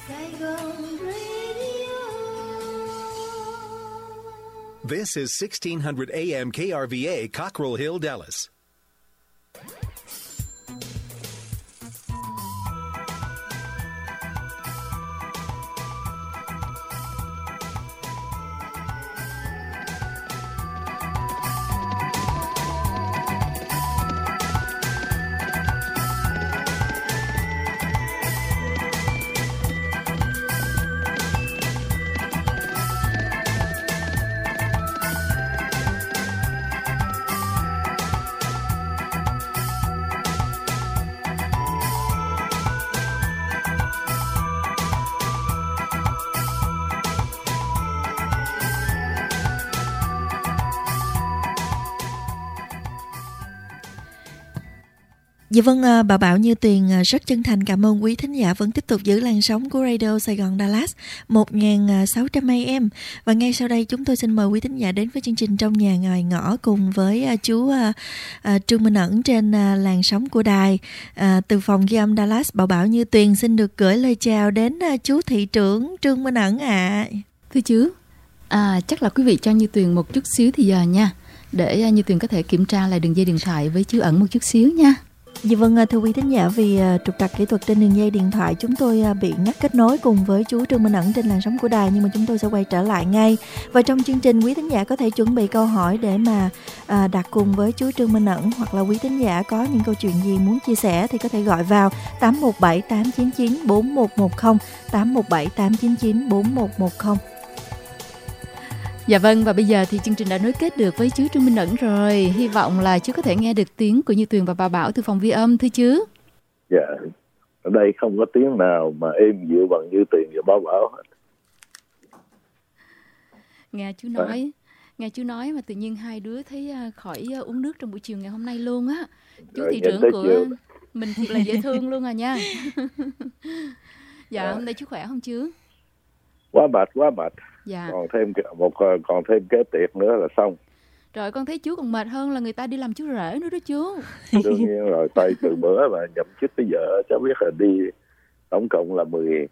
Saigon Radio. This is 1600 AM KRVA, Cockrell Hill, Dallas. Dạ vâng, bà Bảo Như Tuyền rất chân thành cảm ơn quý thính giả vẫn tiếp tục giữ làn sóng của Radio Sài Gòn Dallas 1600 AM. Và ngay sau đây chúng tôi xin mời quý thính giả đến với chương trình Trong Nhà Ngoài Ngõ cùng với chú Trương Minh Ẩn trên làn sóng của đài. Từ phòng ghi âm Dallas, bà Bảo Như Tuyền xin được gửi lời chào đến chú thị trưởng Trương Minh Ẩn ạ. Thưa chú, chắc là quý vị cho Như Tuyền một chút xíu thì giờ nha, để Như Tuyền có thể kiểm tra lại đường dây điện thoại với chú Ẩn một chút xíu nha. Dạ vâng, thưa quý thính giả, vì trục trặc kỹ thuật trên đường dây điện thoại chúng tôi bị ngắt kết nối cùng với chú Trương Minh Ẩn trên làn sóng của đài, nhưng mà chúng tôi sẽ quay trở lại ngay. Và trong chương trình quý thính giả có thể chuẩn bị câu hỏi để mà đặt cùng với chú Trương Minh Ẩn, hoặc là quý thính giả có những câu chuyện gì muốn chia sẻ thì có thể gọi vào 817 899 4110, 817 899 4110. Dạ vâng, và bây giờ thì chương trình đã nối kết được với chú Trương Minh Ẩn rồi. Hy vọng là chú có thể nghe được tiếng của Như Tuyền và bà Bảo từ phòng ghi âm, thưa chú. Dạ, ở đây không có tiếng nào mà êm dịu bằng Như Tuyền và bà Bảo hết. Nghe chú nói mà tự nhiên hai đứa thấy khỏi uống nước trong buổi chiều ngày hôm nay luôn á. Chú Rồi, thị trưởng của chiều mình thật là dễ thương luôn à nha. Dạ, À. hôm nay chú khỏe không chú? Quá mệt. Dạ. Còn thêm cái tiệc nữa là xong. Rồi con thấy chú còn mệt hơn là người ta đi làm chú rể nữa đó chú. Đương nhiên rồi, tay từ bữa mà nhậm chức tới giờ cháu biết là đi tổng cộng là 10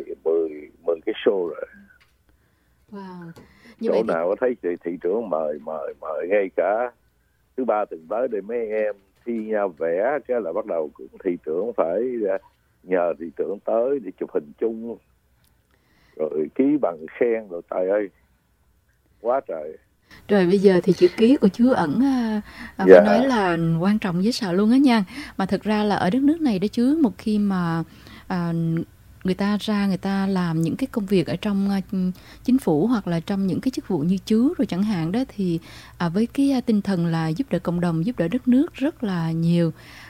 cái show rồi. Wow. Chỗ nào có thấy thị trưởng mời ngay cả thứ ba từng tới để mấy em thi nhau vẽ, cái là bắt đầu cũng thị trưởng phải nhờ thị trưởng tới để chụp hình chung, rồi ký bằng khen, rồi trời ơi quá trời. Rồi bây giờ thì chữ ký của chú Ẩn phải nói là quan trọng dễ sợ luôn á nha. Mà thực ra là ở đất nước này đó chú, một khi mà người ta làm những cái công việc ở trong chính phủ hoặc là trong những cái chức vụ như chú rồi chẳng hạn đó, thì với cái tinh thần là giúp đỡ cộng đồng, giúp đỡ đất nước rất là nhiều.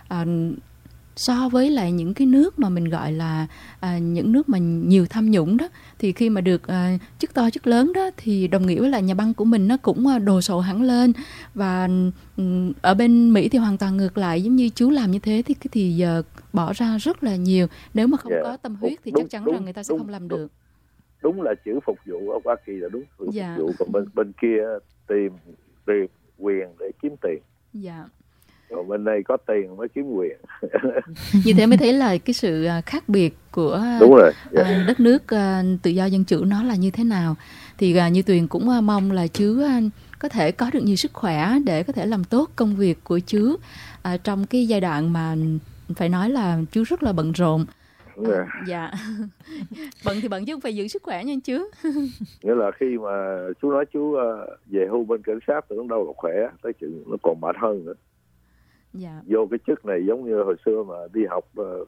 So với lại những cái nước mà mình gọi là những nước mà nhiều tham nhũng đó, thì khi mà được chức to chức lớn đó thì đồng nghĩa với là nhà băng của mình nó cũng đồ sộ hẳn lên. Và ở bên Mỹ thì hoàn toàn ngược lại, giống như chú làm như thế thì giờ bỏ ra rất là nhiều. Nếu mà không có tâm huyết thì chắc chắn rằng người ta sẽ không làm được. Đúng là chữ phục vụ ở Hoa Kỳ là đúng phục vụ, còn bên kia tìm quyền để kiếm tiền. Dạ. Còn bên đây có tiền mới kiếm quyền. Như thế mới thấy là cái sự khác biệt của đất nước tự do dân chủ nó là như thế nào. Thì Như Tuyền cũng mong là chú có thể có được nhiều sức khỏe để có thể làm tốt công việc của chú trong cái giai đoạn mà phải nói là chú rất là bận rộn. Dạ. Bận thì bận chứ không phải giữ sức khỏe nha chú. Nghĩa là khi mà chú nói chú về hưu bên cảnh sát thì đâu là khỏe, tới chừng nó còn mệt hơn nữa. Dạ. Vô cái chức này giống như hồi xưa mà đi học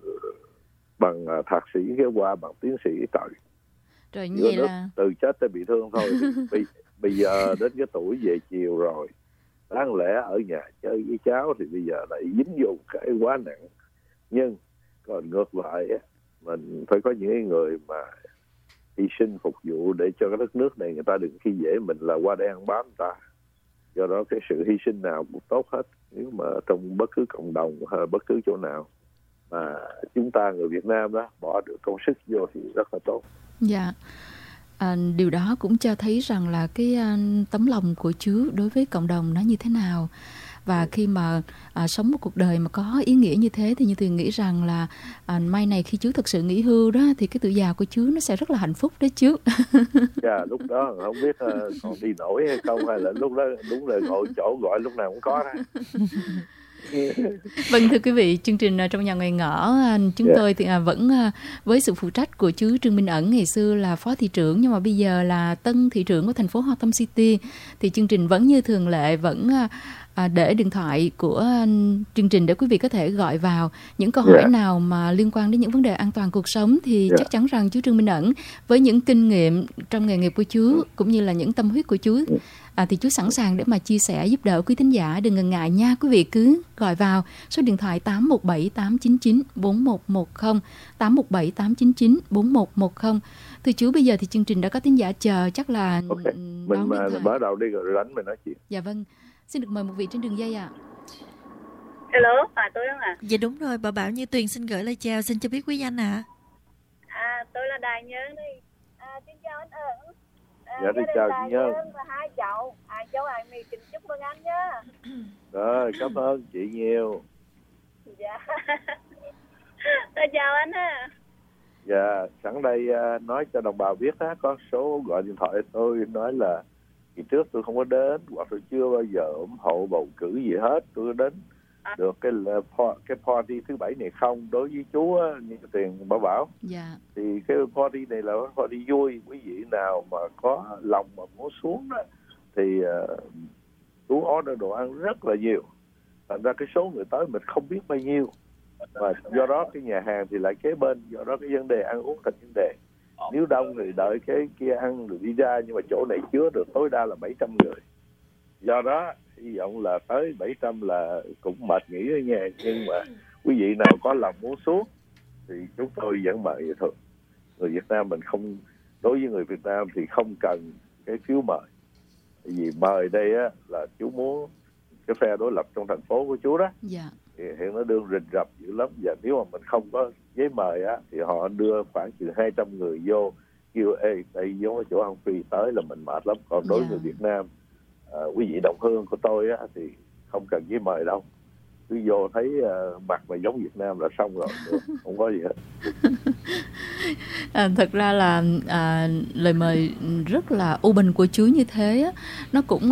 bằng thạc sĩ cái qua bằng tiến sĩ trời. Rồi như vậy là từ chết tới bị thương thôi. Bây giờ đến cái tuổi về chiều rồi, đáng lẽ ở nhà chơi với cháu thì bây giờ lại dính vô cái quá nặng. Nhưng còn ngược lại mình phải có những người mà hy sinh phục vụ để cho cái đất nước này người ta đừng khi dễ mình là qua đây ăn bám ta. Do đó cái sự hy sinh nào cũng tốt hết. Nếu mà trong bất cứ cộng đồng hay bất cứ chỗ nào mà chúng ta người Việt Nam đó bỏ được công sức vô thì rất là tốt. Dạ. Điều đó cũng cho thấy rằng là cái tấm lòng của chú đối với cộng đồng nó như thế nào. Và khi mà sống một cuộc đời mà có ý nghĩa như thế thì Như Tuyền nghĩ rằng là mai này khi chú thực sự nghỉ hưu đó thì cái tuổi già của chú nó sẽ rất là hạnh phúc đấy chú. Dạ, lúc đó không biết còn đi nổi hay không, hay là lúc đó đúng là ngồi chỗ gọi lúc nào cũng có đó. Vâng, thưa quý vị, chương trình Trong Nhà Ngoài Ngõ chúng tôi thì vẫn với sự phụ trách của chú Trương Minh Ẩn, ngày xưa là phó thị trưởng nhưng mà bây giờ là tân thị trưởng của thành phố Hoa Tâm City, thì chương trình vẫn như thường lệ vẫn để điện thoại của chương trình để quý vị có thể gọi vào những câu hỏi nào mà liên quan đến những vấn đề an toàn cuộc sống, thì chắc chắn rằng chú Trương Minh Ẩn với những kinh nghiệm trong nghề nghiệp của chú cũng như là những tâm huyết của chú thì chú sẵn sàng để mà chia sẻ giúp đỡ quý thính giả. Đừng ngần ngại nha, quý vị cứ gọi vào số điện thoại 817 899 4110 817 899 4110. Thưa chú, bây giờ thì chương trình đã có thính giả chờ, chắc là mình mở đầu đi rồi đánh mình nói chuyện. Dạ vâng, xin được mời một vị trên đường dây ạ. Hello, tôi đúng ạ? Dạ đúng rồi, bà Bảo Như Tuyền xin gửi lời chào, xin cho biết quý danh ạ. Tôi là Đại Nhân đi. Xin chào anh Ẩn. Dạ, đi chào chị Nhân. Và hai cháu, cháu Hải My kính chúc mừng anh nhé. Rồi, cảm ơn chị nhiều. Dạ. Tôi chào anh ha. Dạ, sẵn đây nói cho đồng bào biết có số gọi điện thoại tôi nói là kỳ trước tôi không có đến, hoặc tôi chưa bao giờ ủng hộ bầu cử gì hết. Tôi đến được cái party thứ Bảy này không. Đối với chú như Tiền bảo dạ. Thì cái party này là party vui. Quý vị nào mà có lòng mà muốn xuống đó thì chú order đồ ăn rất là nhiều. Thành ra cái số người tới mình không biết bao nhiêu, mà do đó cái nhà hàng thì lại kế bên, do đó cái vấn đề ăn uống thành vấn đề. Nếu đông thì đợi cái kia ăn rồi đi ra, nhưng mà chỗ này chứa được tối đa là 700 người. Do đó hy vọng là tới 700 là cũng mệt nghỉ ở nhà, nhưng mà quý vị nào có lòng muốn xuống thì chúng tôi vẫn mời vậy thôi. Người Việt Nam mình không, đối với người Việt Nam thì không cần cái phiếu mời. Vì mời đây là chú muốn cái phe đối lập trong thành phố của chú đó. Dạ. Thì hiện nó đương rình rập dữ lắm, và nếu mà mình không có giấy mời thì họ đưa khoảng chừng 200 người vô, kêu đây giống cái chỗ ăn free tới là mình mệt lắm. Còn đối với người Việt Nam, quý vị đồng hương của tôi thì không cần giấy mời đâu, cứ vô thấy mặt mà giống Việt Nam là xong rồi, không có gì hết. Thật ra là lời mời rất là open của chú như thế nó cũng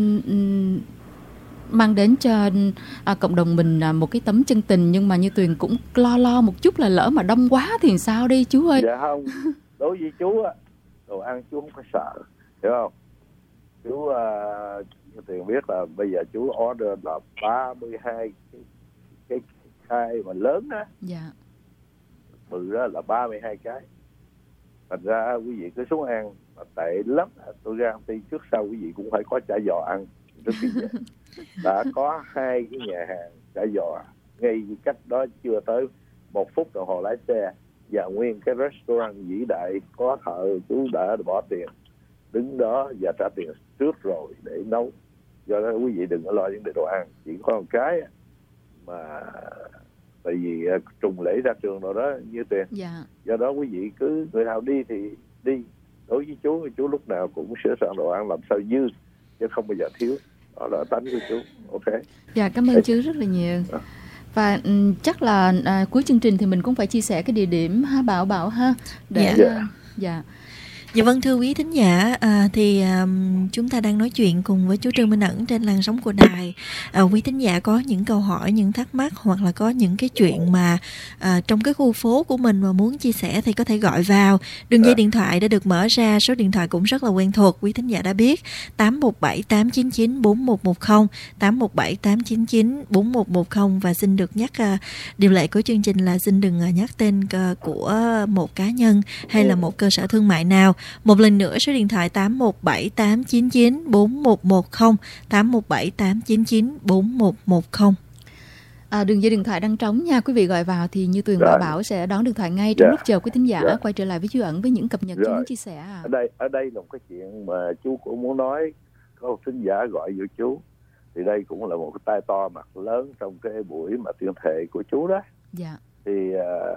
mang đến cho cộng đồng mình một cái tấm chân tình, nhưng mà Như Tuyền cũng lo một chút là lỡ mà đông quá thì sao đi chú ơi. Dạ không, đối với chú đồ ăn chú không có sợ, hiểu không? Chú Như Tuyền biết là bây giờ chú order là 32 cái khai mà lớn đó. Dạ. Bự đó là 32 cái. Thành ra quý vị cứ xuống ăn mà tệ lắm. Tôi ra công ty trước sau quý vị cũng phải có chả giò ăn. Đã có 2 cái nhà hàng chả giò ngay cách đó chưa tới 1 phút đồng hồ lái xe, và nguyên cái restaurant vĩ đại có thợ chú đã bỏ tiền đứng đó và trả tiền trước rồi để nấu. Do đó quý vị đừng có lo vấn đề đồ ăn, chỉ có một cái mà tại vì trùng lễ ra trường rồi đó Như Tuyền. Dạ. Do đó quý vị cứ người nào đi thì đi. Đối với chú lúc nào cũng sửa soạn đồ ăn làm sao dư chứ không bao giờ thiếu. Đó là tánh của chú. Ok. Dạ, cảm ơn chú rất là nhiều. Và chắc là cuối chương trình thì mình cũng phải chia sẻ cái địa điểm ha Bảo ha, để dạ. Dạ vâng, thưa quý thính giả, thì chúng ta đang nói chuyện cùng với chú Trương Minh Ẩn trên làn sóng của đài. Quý thính giả có những câu hỏi, những thắc mắc hoặc là có những cái chuyện mà trong cái khu phố của mình mà muốn chia sẻ thì có thể gọi vào. Đường dây điện thoại đã được mở ra, số điện thoại cũng rất là quen thuộc, quý thính giả đã biết, 817 899 4110, 817 899 4110. Và xin được nhắc điều lệ của chương trình là xin đừng nhắc tên của một cá nhân hay là một cơ sở thương mại nào. Một lần nữa, số điện thoại 817 899 4110, 817 899 4110. Đường dây điện thoại đang trống nha, quý vị gọi vào thì Như Tuyền và Bảo sẽ đón điện thoại ngay trong lúc chờ quý thính giả quay trở lại với chú Ẩn với những cập nhật chú muốn chia sẻ. Ở đây là một cái chuyện mà chú cũng muốn nói, có một thính giả gọi vô chú thì đây cũng là một cái tai to mặt lớn trong cái buổi mà tuyên thệ của chú đó. Dạ. Thì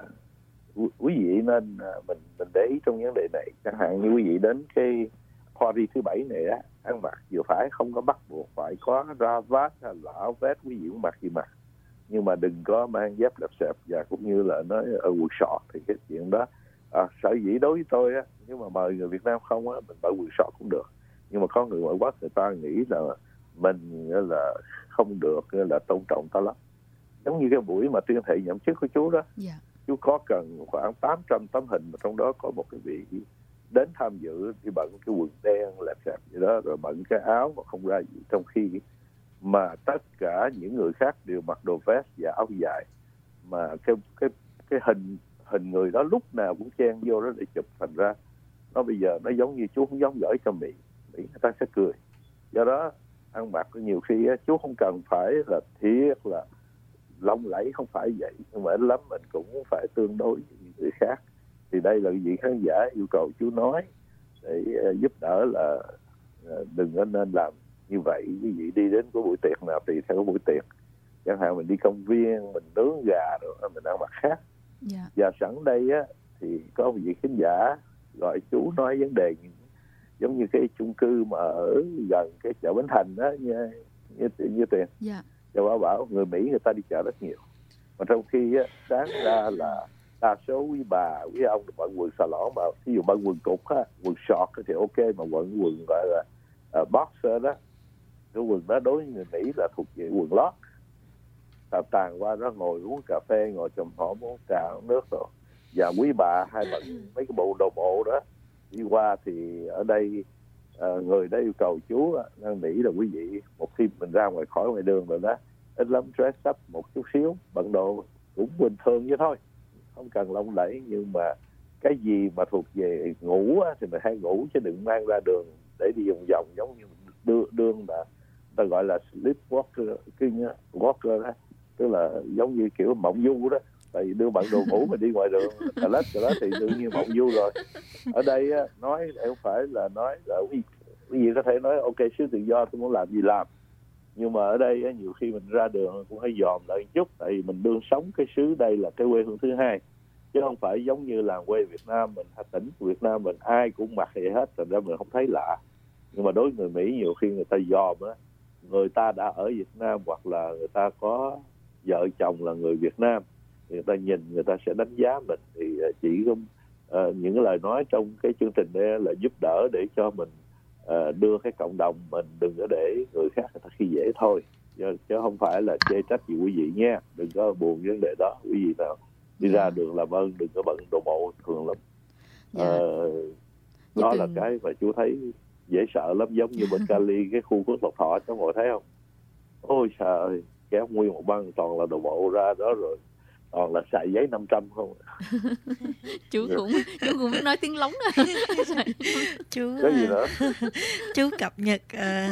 quý vị nên mình để ý trong vấn đề này, chẳng hạn như quý vị đến cái party thứ Bảy này ăn mặc vừa phải, không có bắt buộc phải có ra vát hay là áo vest, quý vị cũng mặc gì mặc, nhưng mà đừng có mang dép lẹp xẹp, và cũng như là nói ở quần sọt thì cái chuyện đó sở dĩ đối với tôi á, nếu mà mời người Việt Nam không á, mình mặc quần sọt cũng được, nhưng mà có người ngoại quốc người ta nghĩ là mình là không được là tôn trọng ta lắm. Giống như cái buổi mà tuyên thệ nhậm chức của chú đó, chú có cần khoảng 800 tấm hình, mà trong đó có một cái vị đến tham dự thì bận cái quần đen lẹp xẹp vậy đó, rồi bận cái áo mà không ra gì, trong khi mà tất cả những người khác đều mặc đồ vest và áo dài, mà cái hình người đó lúc nào cũng chen vô đó để chụp, thành ra nó bây giờ nó giống như chú không dám gửi cho Mỹ người ta sẽ cười. Do đó ăn mặc nhiều khi chú không cần phải là thiết là lộng lẫy, không phải vậy, nhưng mà ít lắm mình cũng phải tương đối với những người khác. Thì đây là vị khán giả yêu cầu chú nói để giúp đỡ là đừng có nên làm như vậy. Quý vị đi đến cái buổi tiệc nào tùy theo cái buổi tiệc, chẳng hạn mình đi công viên mình nướng gà rồi mình ăn mặc khác. Và sẵn đây á thì có một vị khán giả gọi chú nói vấn đề giống như cái chung cư mà ở gần cái chợ Bến Thành đó như Tuyền. Và bảo người Mỹ người ta đi chợ rất nhiều, mà trong khi á, sáng ra là đa số quý bà quý ông bận quần xà lõn, mà ví dụ bận quần cục á, quần short thì ok, mà bận quần gọi là boxer đó, cái quần đó đối với người Mỹ là thuộc về quần lót. Tàn qua đó ngồi uống cà phê, ngồi chùm hổm uống trà uống nước rồi, và quý bà hay bận mấy cái bộ đồ bộ đó đi qua. Thì ở đây người đã yêu cầu chú đang nghĩ là quý vị một khi mình ra khỏi ngoài đường rồi đó, ít lắm dress up một chút xíu, bận đồ cũng bình thường vậy thôi, không cần lộng lẫy. Nhưng mà cái gì mà thuộc về ngủ thì mình hay ngủ, chứ đừng mang ra đường để đi vòng vòng giống như đương mà ta gọi là sleepwalker walker đó, tức là giống như kiểu mộng du đó. Tại vì đưa bận đồ ngủ mà đi ngoài đường cà lết thì đương nhiên mộng du rồi. Ở đây nói không phải là nói là quý vị có thể nói ok xứ tự do, tôi muốn làm gì làm, nhưng mà ở đây nhiều khi mình ra đường cũng phải dòm lại chút, tại vì mình đương sống cái xứ đây là cái quê hương thứ hai, chứ không phải giống như làng quê Việt Nam mình hay tỉnh Việt Nam mình ai cũng mặc vậy hết, thành ra mình không thấy lạ. Nhưng mà đối với người Mỹ nhiều khi người ta dòm người ta đã ở Việt Nam hoặc là người ta có vợ chồng là người Việt Nam, người ta nhìn người ta sẽ đánh giá mình. Thì chỉ có những cái lời nói trong cái chương trình đây là giúp đỡ để cho mình đưa cái cộng đồng mình, đừng có để người khác người ta khi dễ thôi, chứ không phải là chê trách gì quý vị nha, đừng có buồn vấn đề đó. Quý vị nào đi ra đường làm ơn đừng có bận đồ bộ thường lắm. Đó là cái mà chú thấy dễ sợ lắm, giống như bên Cali cái khu Phước Lộc Thọ cháu ngồi thấy không, ôi trời ơi, kéo nguyên một băng toàn là đồ bộ ra đó, rồi toàn là xài giấy 500 không. chú cũng nói tiếng lóng đó. Chú cái gì nữa? Chú cập nhật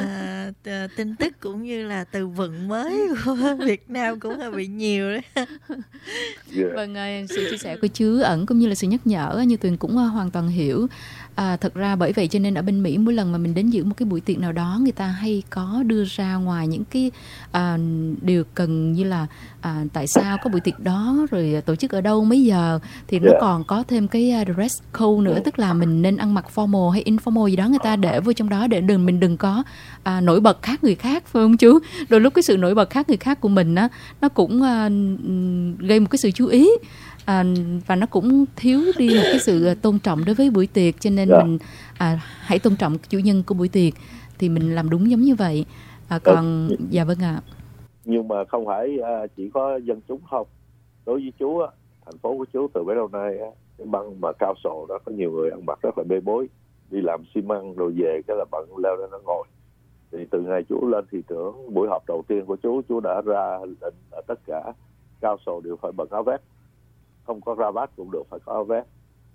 tin tức cũng như là từ vựng mới của Việt Nam cũng hơi bị nhiều đấy. Vâng, sự chia sẻ của chú Ẩn cũng như là sự nhắc nhở như Tuyền cũng hoàn toàn hiểu. Thật ra bởi vậy cho nên ở bên Mỹ mỗi lần mà mình đến dự một cái buổi tiệc nào đó, người ta hay có đưa ra ngoài những cái điều cần như là tại sao có buổi tiệc đó, rồi tổ chức ở đâu, mấy giờ, thì nó còn có thêm cái dress code nữa, tức là mình nên ăn mặc formal hay informal gì đó, người ta để vô trong đó để mình đừng có nổi bật khác người khác, phải không chú? Đôi lúc cái sự nổi bật khác người khác của mình á, nó cũng gây một cái sự chú ý. Và nó cũng thiếu đi một cái sự tôn trọng đối với buổi tiệc, cho nên mình hãy tôn trọng chủ nhân của buổi tiệc thì mình làm đúng giống như vậy. Còn dạ vâng ạ. Nhưng mà không phải chỉ có dân chúng không. Đối với chú thành phố của chú từ bấy lâu nay cái băng mà cao sổ đó có nhiều người ăn mặc rất là bê bối, đi làm xi măng rồi về cái là bận leo lên nó ngồi. Thì từ ngày chú lên thị trưởng, buổi họp đầu tiên của chú đã ra lệnh là tất cả cao sổ đều phải bận áo vest, không có cravat cũng được, phải có áo vest.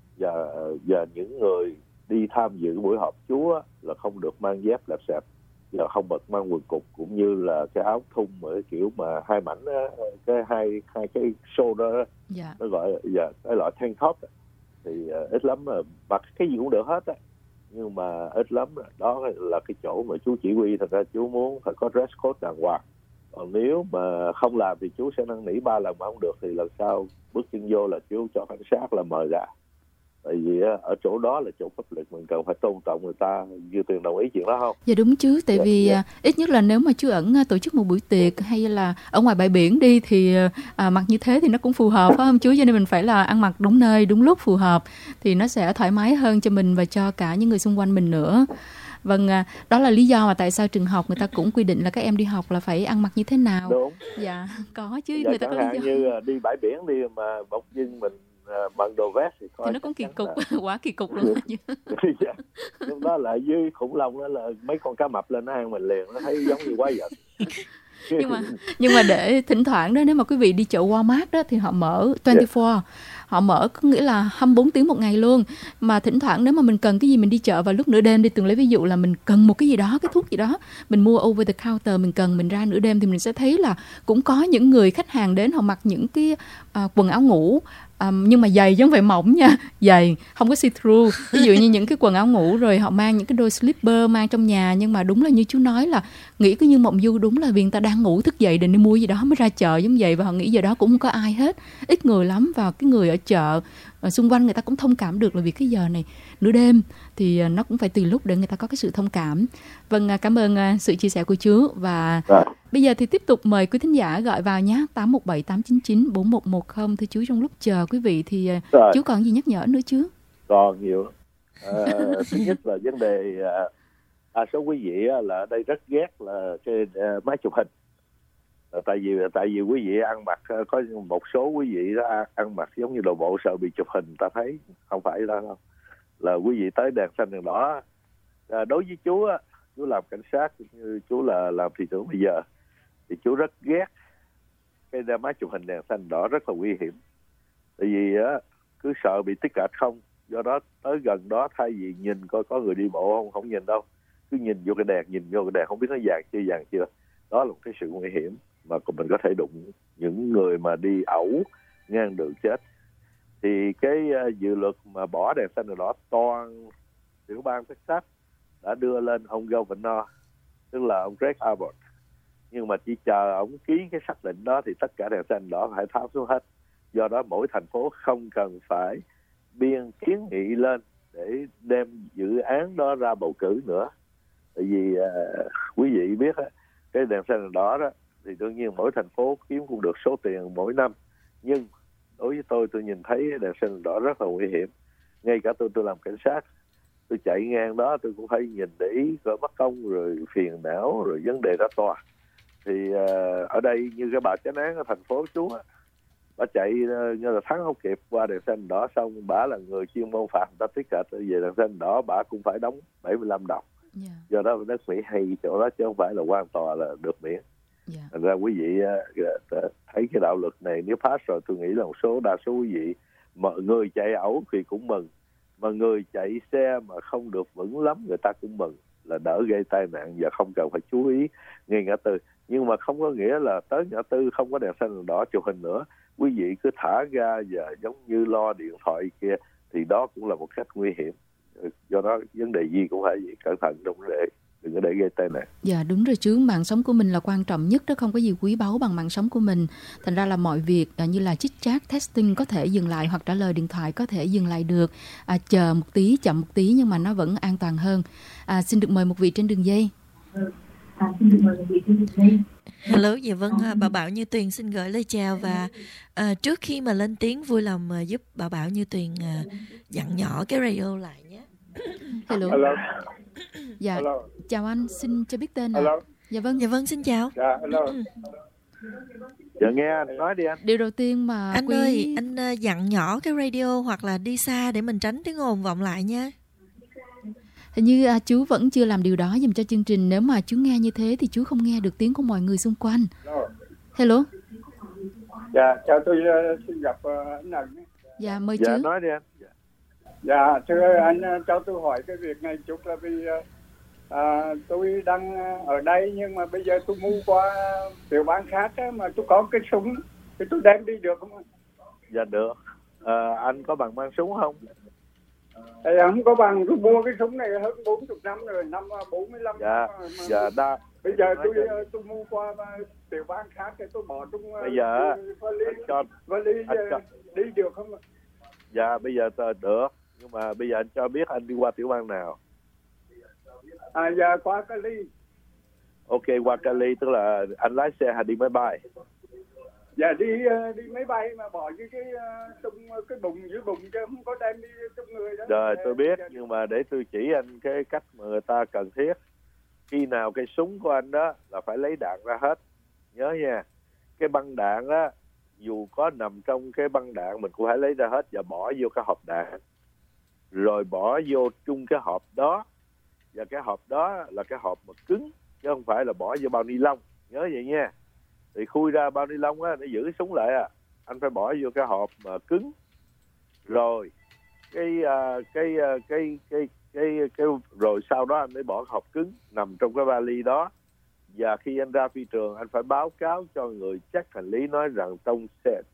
Và những người đi tham dự buổi họp chú là không được mang dép lẹp xẹp, và không được mang quần cục, cũng như là cái áo thun ở kiểu mà hai mảnh cái hai cái show đó, nó gọi cái loại tank top thì ít lắm mà mặc cái gì cũng được hết á, nhưng mà ít lắm đó là cái chỗ mà chú chỉ huy, thật ra chú muốn phải có dress code đàng hoàng. Còn nếu mà không làm thì chú sẽ năn nỉ 3 lần mà không được thì lần sau bước chân vô là chú cho cảnh sát là mời ra. Tại vì ở chỗ đó là chỗ pháp luật, mình cần phải tôn trọng người ta. Như Tuyền đồng ý chuyện đó không? Dạ đúng chứ, tại vì ít nhất là nếu mà chú Ẩn tổ chức một buổi tiệc hay là ở ngoài bãi biển đi thì mặc như thế thì nó cũng phù hợp phải không chú? Cho nên mình phải là ăn mặc đúng nơi, đúng lúc phù hợp thì nó sẽ thoải mái hơn cho mình và cho cả những người xung quanh mình nữa. Vâng, đó là lý do mà tại sao trường học người ta cũng quy định là các em đi học là phải ăn mặc như thế nào. Đúng. Dạ, có chứ, Dạ, người ta có lý do. như đi bãi biển đi mà bỗng dưng mình mặc đồ vest thì Thì nó cũng kỳ cục, quá kỳ cục luôn. Dạ. Lúc đó là dưới khủng long đó là mấy con cá mập lên nó ăn mình liền, nó thấy giống như quái vật. nhưng mà để thỉnh thoảng đó, nếu mà quý vị đi chợ Walmart đó thì họ mở 24, họ mở có nghĩa là 24 tiếng một ngày luôn. Mà thỉnh thoảng nếu mà mình cần cái gì, mình đi chợ vào lúc nửa đêm đi, Tường lấy ví dụ là mình cần một cái gì đó, cái thuốc gì đó, mình mua over the counter, mình ra nửa đêm thì mình sẽ thấy là cũng có những người khách hàng đến, họ mặc những cái quần áo ngủ, nhưng mà dày chứ không phải mỏng nha, dày không có see through, ví dụ như những cái quần áo ngủ, rồi họ mang những cái đôi slipper mang trong nhà. Nhưng mà đúng là như chú nói là nghĩ cứ như mộng du, đúng là vì người ta đang ngủ thức dậy để đi mua gì đó mới ra chợ giống vậy, và họ nghĩ giờ đó cũng không có ai hết, ít người lắm. Và cái người ở chợ xung quanh người ta cũng thông cảm được là vì cái giờ này nửa đêm thì nó cũng phải tùy lúc để người ta có cái sự thông cảm. Vâng, cảm ơn sự chia sẻ của chú. Và bây giờ thì tiếp tục mời quý thính giả gọi vào nhé, 817-899-4110. Thưa chú, trong lúc chờ quý vị thì chú còn gì nhắc nhở nữa chứ? Còn nhiều. Thứ nhất là vấn đề số quý vị là ở đây rất ghét là cái máy chụp hình. Tại vì quý vị ăn mặc, có một số quý vị đó ăn mặc giống như đồ bộ, sợ bị chụp hình ta thấy. Không phải đó đâu, là quý vị tới đèn xanh đèn đỏ. Đối với chú làm cảnh sát, như chú là làm thị trưởng bây giờ, thì chú rất ghét cái máy chụp hình đèn xanh đỏ, rất là nguy hiểm. Tại vì cứ sợ bị tích kẹt không. Do đó tới gần đó, thay vì nhìn coi có người đi bộ không nhìn đâu, cứ nhìn vô cái đèn không biết nó vàng chưa. Đó là một cái sự nguy hiểm mà mình có thể đụng những người mà đi ẩu ngang đường chết. Thì cái dự luật mà bỏ đèn xanh đỏ, toàn tiểu bang Texas đã đưa lên ông Governor, tức là ông Greg Abbott. Nhưng mà chỉ chờ ông ký cái xác định đó thì tất cả đèn xanh đỏ phải tháo xuống hết. Do đó mỗi thành phố không cần phải biên kiến nghị lên để đem dự án đó ra bầu cử nữa. Tại vì quý vị biết cái đèn xanh đỏ đó thì đương nhiên mỗi thành phố kiếm cũng được số tiền mỗi năm. Nhưng đối với tôi nhìn thấy đèn xanh đỏ rất là nguy hiểm. Ngay cả tôi làm cảnh sát, tôi chạy ngang đó tôi cũng phải nhìn để ý, rồi mất công, rồi phiền não, rồi vấn đề ra tòa. Thì ở đây như cái bà chánh án ở thành phố chú bà chạy như là thắng không kịp qua đèn xanh đỏ, xong bà là người chuyên môn phạt người ta tiết kẹt về đèn xanh đỏ, bà cũng phải đóng $75. Do đó nước Mỹ hay chỗ đó chứ không phải là quan tòa là được miễn. Thành ra quý vị thấy cái đạo luật này nếu pass rồi, tôi nghĩ là đa số quý vị, mọi người chạy ẩu thì cũng mừng, mà người chạy xe mà không được vững lắm người ta cũng mừng, là đỡ gây tai nạn và không cần phải chú ý ngay ngã tư. Nhưng mà không có nghĩa là tới ngã tư không có đèn xanh đèn đỏ chụp hình nữa. Quý vị cứ thả ga và giống như lo điện thoại kia thì đó cũng là một cách nguy hiểm. Do đó vấn đề gì cũng phải cẩn thận, đừng có để gây tai nạn. Dạ đúng rồi chứ, mạng sống của mình là quan trọng nhất đó, không có gì quý báu bằng mạng sống của mình. Thành ra là mọi việc như là chit chat, testing có thể dừng lại, hoặc trả lời điện thoại có thể dừng lại được. Chờ một tí, chậm một tí nhưng mà nó vẫn an toàn hơn. Xin được mời một vị trên đường dây. Hello, dạ vâng, bà Bảo Như Tuyền xin gửi lời chào. Và trước khi mà lên tiếng, vui lòng giúp bà Bảo Như Tuyền dặn nhỏ cái radio lại nhé. Hello. Dạ, hello. Chào anh, xin cho biết tên ạ. Dạ vâng, xin chào. Dạ, hello. Dạ nghe anh nói đi anh. Điều đầu tiên mà anh ơi, anh dặn nhỏ cái radio hoặc là đi xa để mình tránh tiếng ồn vọng lại nha. Hình như chú vẫn chưa làm điều đó dùm cho chương trình. Nếu mà chú nghe như thế thì chú không nghe được tiếng của mọi người xung quanh. Hello. Dạ, chào, tôi xin gặp anh Ẩn. Dạ, mời chú. Dạ, nói đi anh. Dạ, thưa anh, cho tôi hỏi cái việc này chút là vì tôi đang ở đây nhưng mà bây giờ tôi mua qua tiểu bang khác mà tôi có cái súng thì tôi đem đi được không anh? Dạ được. Anh có bằng mang súng không? Không có bằng, tôi mua cái súng này hơn 40 năm rồi, năm 45. Dạ, bây giờ tôi mua qua tiểu bang khác thì tôi bỏ trong bây giờ vali đi được không ạ? Dạ bây giờ được, Nhưng mà bây giờ anh cho biết anh đi qua tiểu bang nào. Dạ qua Cali. Ok, qua Cali tức là anh lái xe hay đi máy bay? Dạ đi máy bay mà bỏ dưới cái bụng dưới bụng chứ không có đem đi trong người đó. Rồi tôi biết, nhưng mà để tôi chỉ anh cái cách mà người ta cần thiết. Khi nào cái súng của anh đó là phải lấy đạn ra hết. Nhớ nha, cái băng đạn á, dù có nằm trong cái băng đạn mình cũng phải lấy ra hết và bỏ vô cái hộp đạn. Rồi bỏ vô chung cái hộp đó. Và cái hộp đó là cái hộp mà cứng, chứ không phải là bỏ vô bao ni lông. Nhớ vậy nha. Thì khui ra bao ni lông á, để giữ cái súng lại à. Anh phải bỏ vô cái hộp mà cứng. Rồi rồi sau đó anh mới bỏ cái hộp cứng nằm trong cái vali đó. Và khi anh ra phi trường, anh phải báo cáo cho người check hành lý nói rằng trong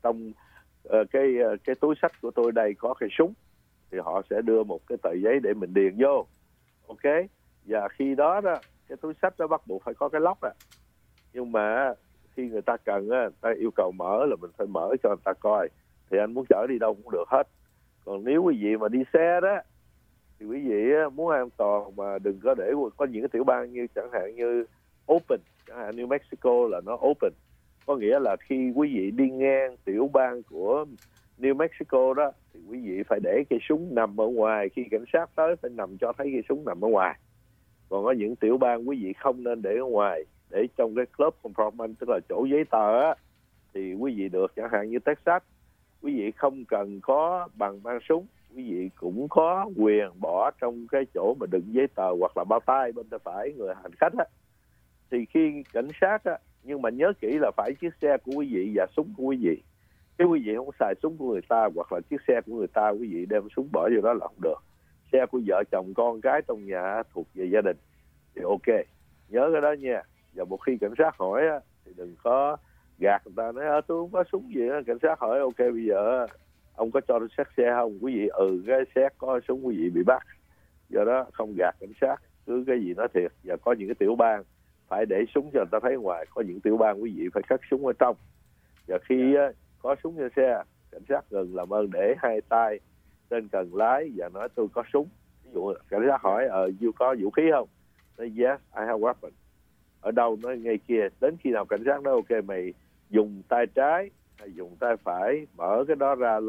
cái túi xách của tôi đây có cái súng. Thì họ sẽ đưa một cái tờ giấy để mình điền vô. Ok. Và khi đó cái túi xách đó bắt buộc phải có cái lóc Nhưng mà khi người ta cần người ta yêu cầu mở là mình phải mở cho người ta coi. Thì anh muốn chở đi đâu cũng được hết. Còn nếu quý vị mà đi xe đó thì quý vị muốn an toàn mà đừng có để có những cái tiểu bang như chẳng hạn như open, chẳng hạn New Mexico là nó open. Có nghĩa là khi quý vị đi ngang tiểu bang của New Mexico đó thì quý vị phải để cây súng nằm ở ngoài. Khi cảnh sát tới phải nằm cho thấy cây súng nằm ở ngoài. Còn có những tiểu bang quý vị không nên để ở ngoài, để trong cái club compartment, tức là chỗ giấy tờ á, thì quý vị được. Chẳng hạn như Texas, quý vị không cần có bằng mang súng, quý vị cũng có quyền bỏ trong cái chỗ mà đựng giấy tờ hoặc là bao tay bên tay phải người hành khách á. Thì khi cảnh sát á, nhưng mà nhớ kỹ là phải chiếc xe của quý vị và súng của quý vị. Nếu quý vị không xài súng của người ta hoặc là chiếc xe của người ta, quý vị đem súng bỏ vô đó là không được. Xe của vợ chồng con cái trong nhà thuộc về gia đình thì ok, nhớ cái đó nha. Và một khi cảnh sát hỏi á, thì đừng có gạt người ta nói tôi không có súng gì á. Cảnh sát hỏi ok bây giờ ông có cho tôi xét xe không? Quý vị cái xét có súng quý vị bị bắt. Do đó không gạt cảnh sát, cứ cái gì nói thiệt. Và có những cái tiểu bang phải để súng cho người ta thấy ngoài, có những tiểu bang quý vị phải cất súng ở trong. Và khi có súng trên xe, cảnh sát ngừng làm ơn để hai tay trên cần lái và nói tôi có súng. Ví dụ cảnh sát hỏi you có vũ khí không? Nói yes, I have weapon. Ở đâu? Nói ngay kia. Đến khi nào cảnh sát nói ok mày dùng tay trái hay dùng tay phải, mở cái đó ra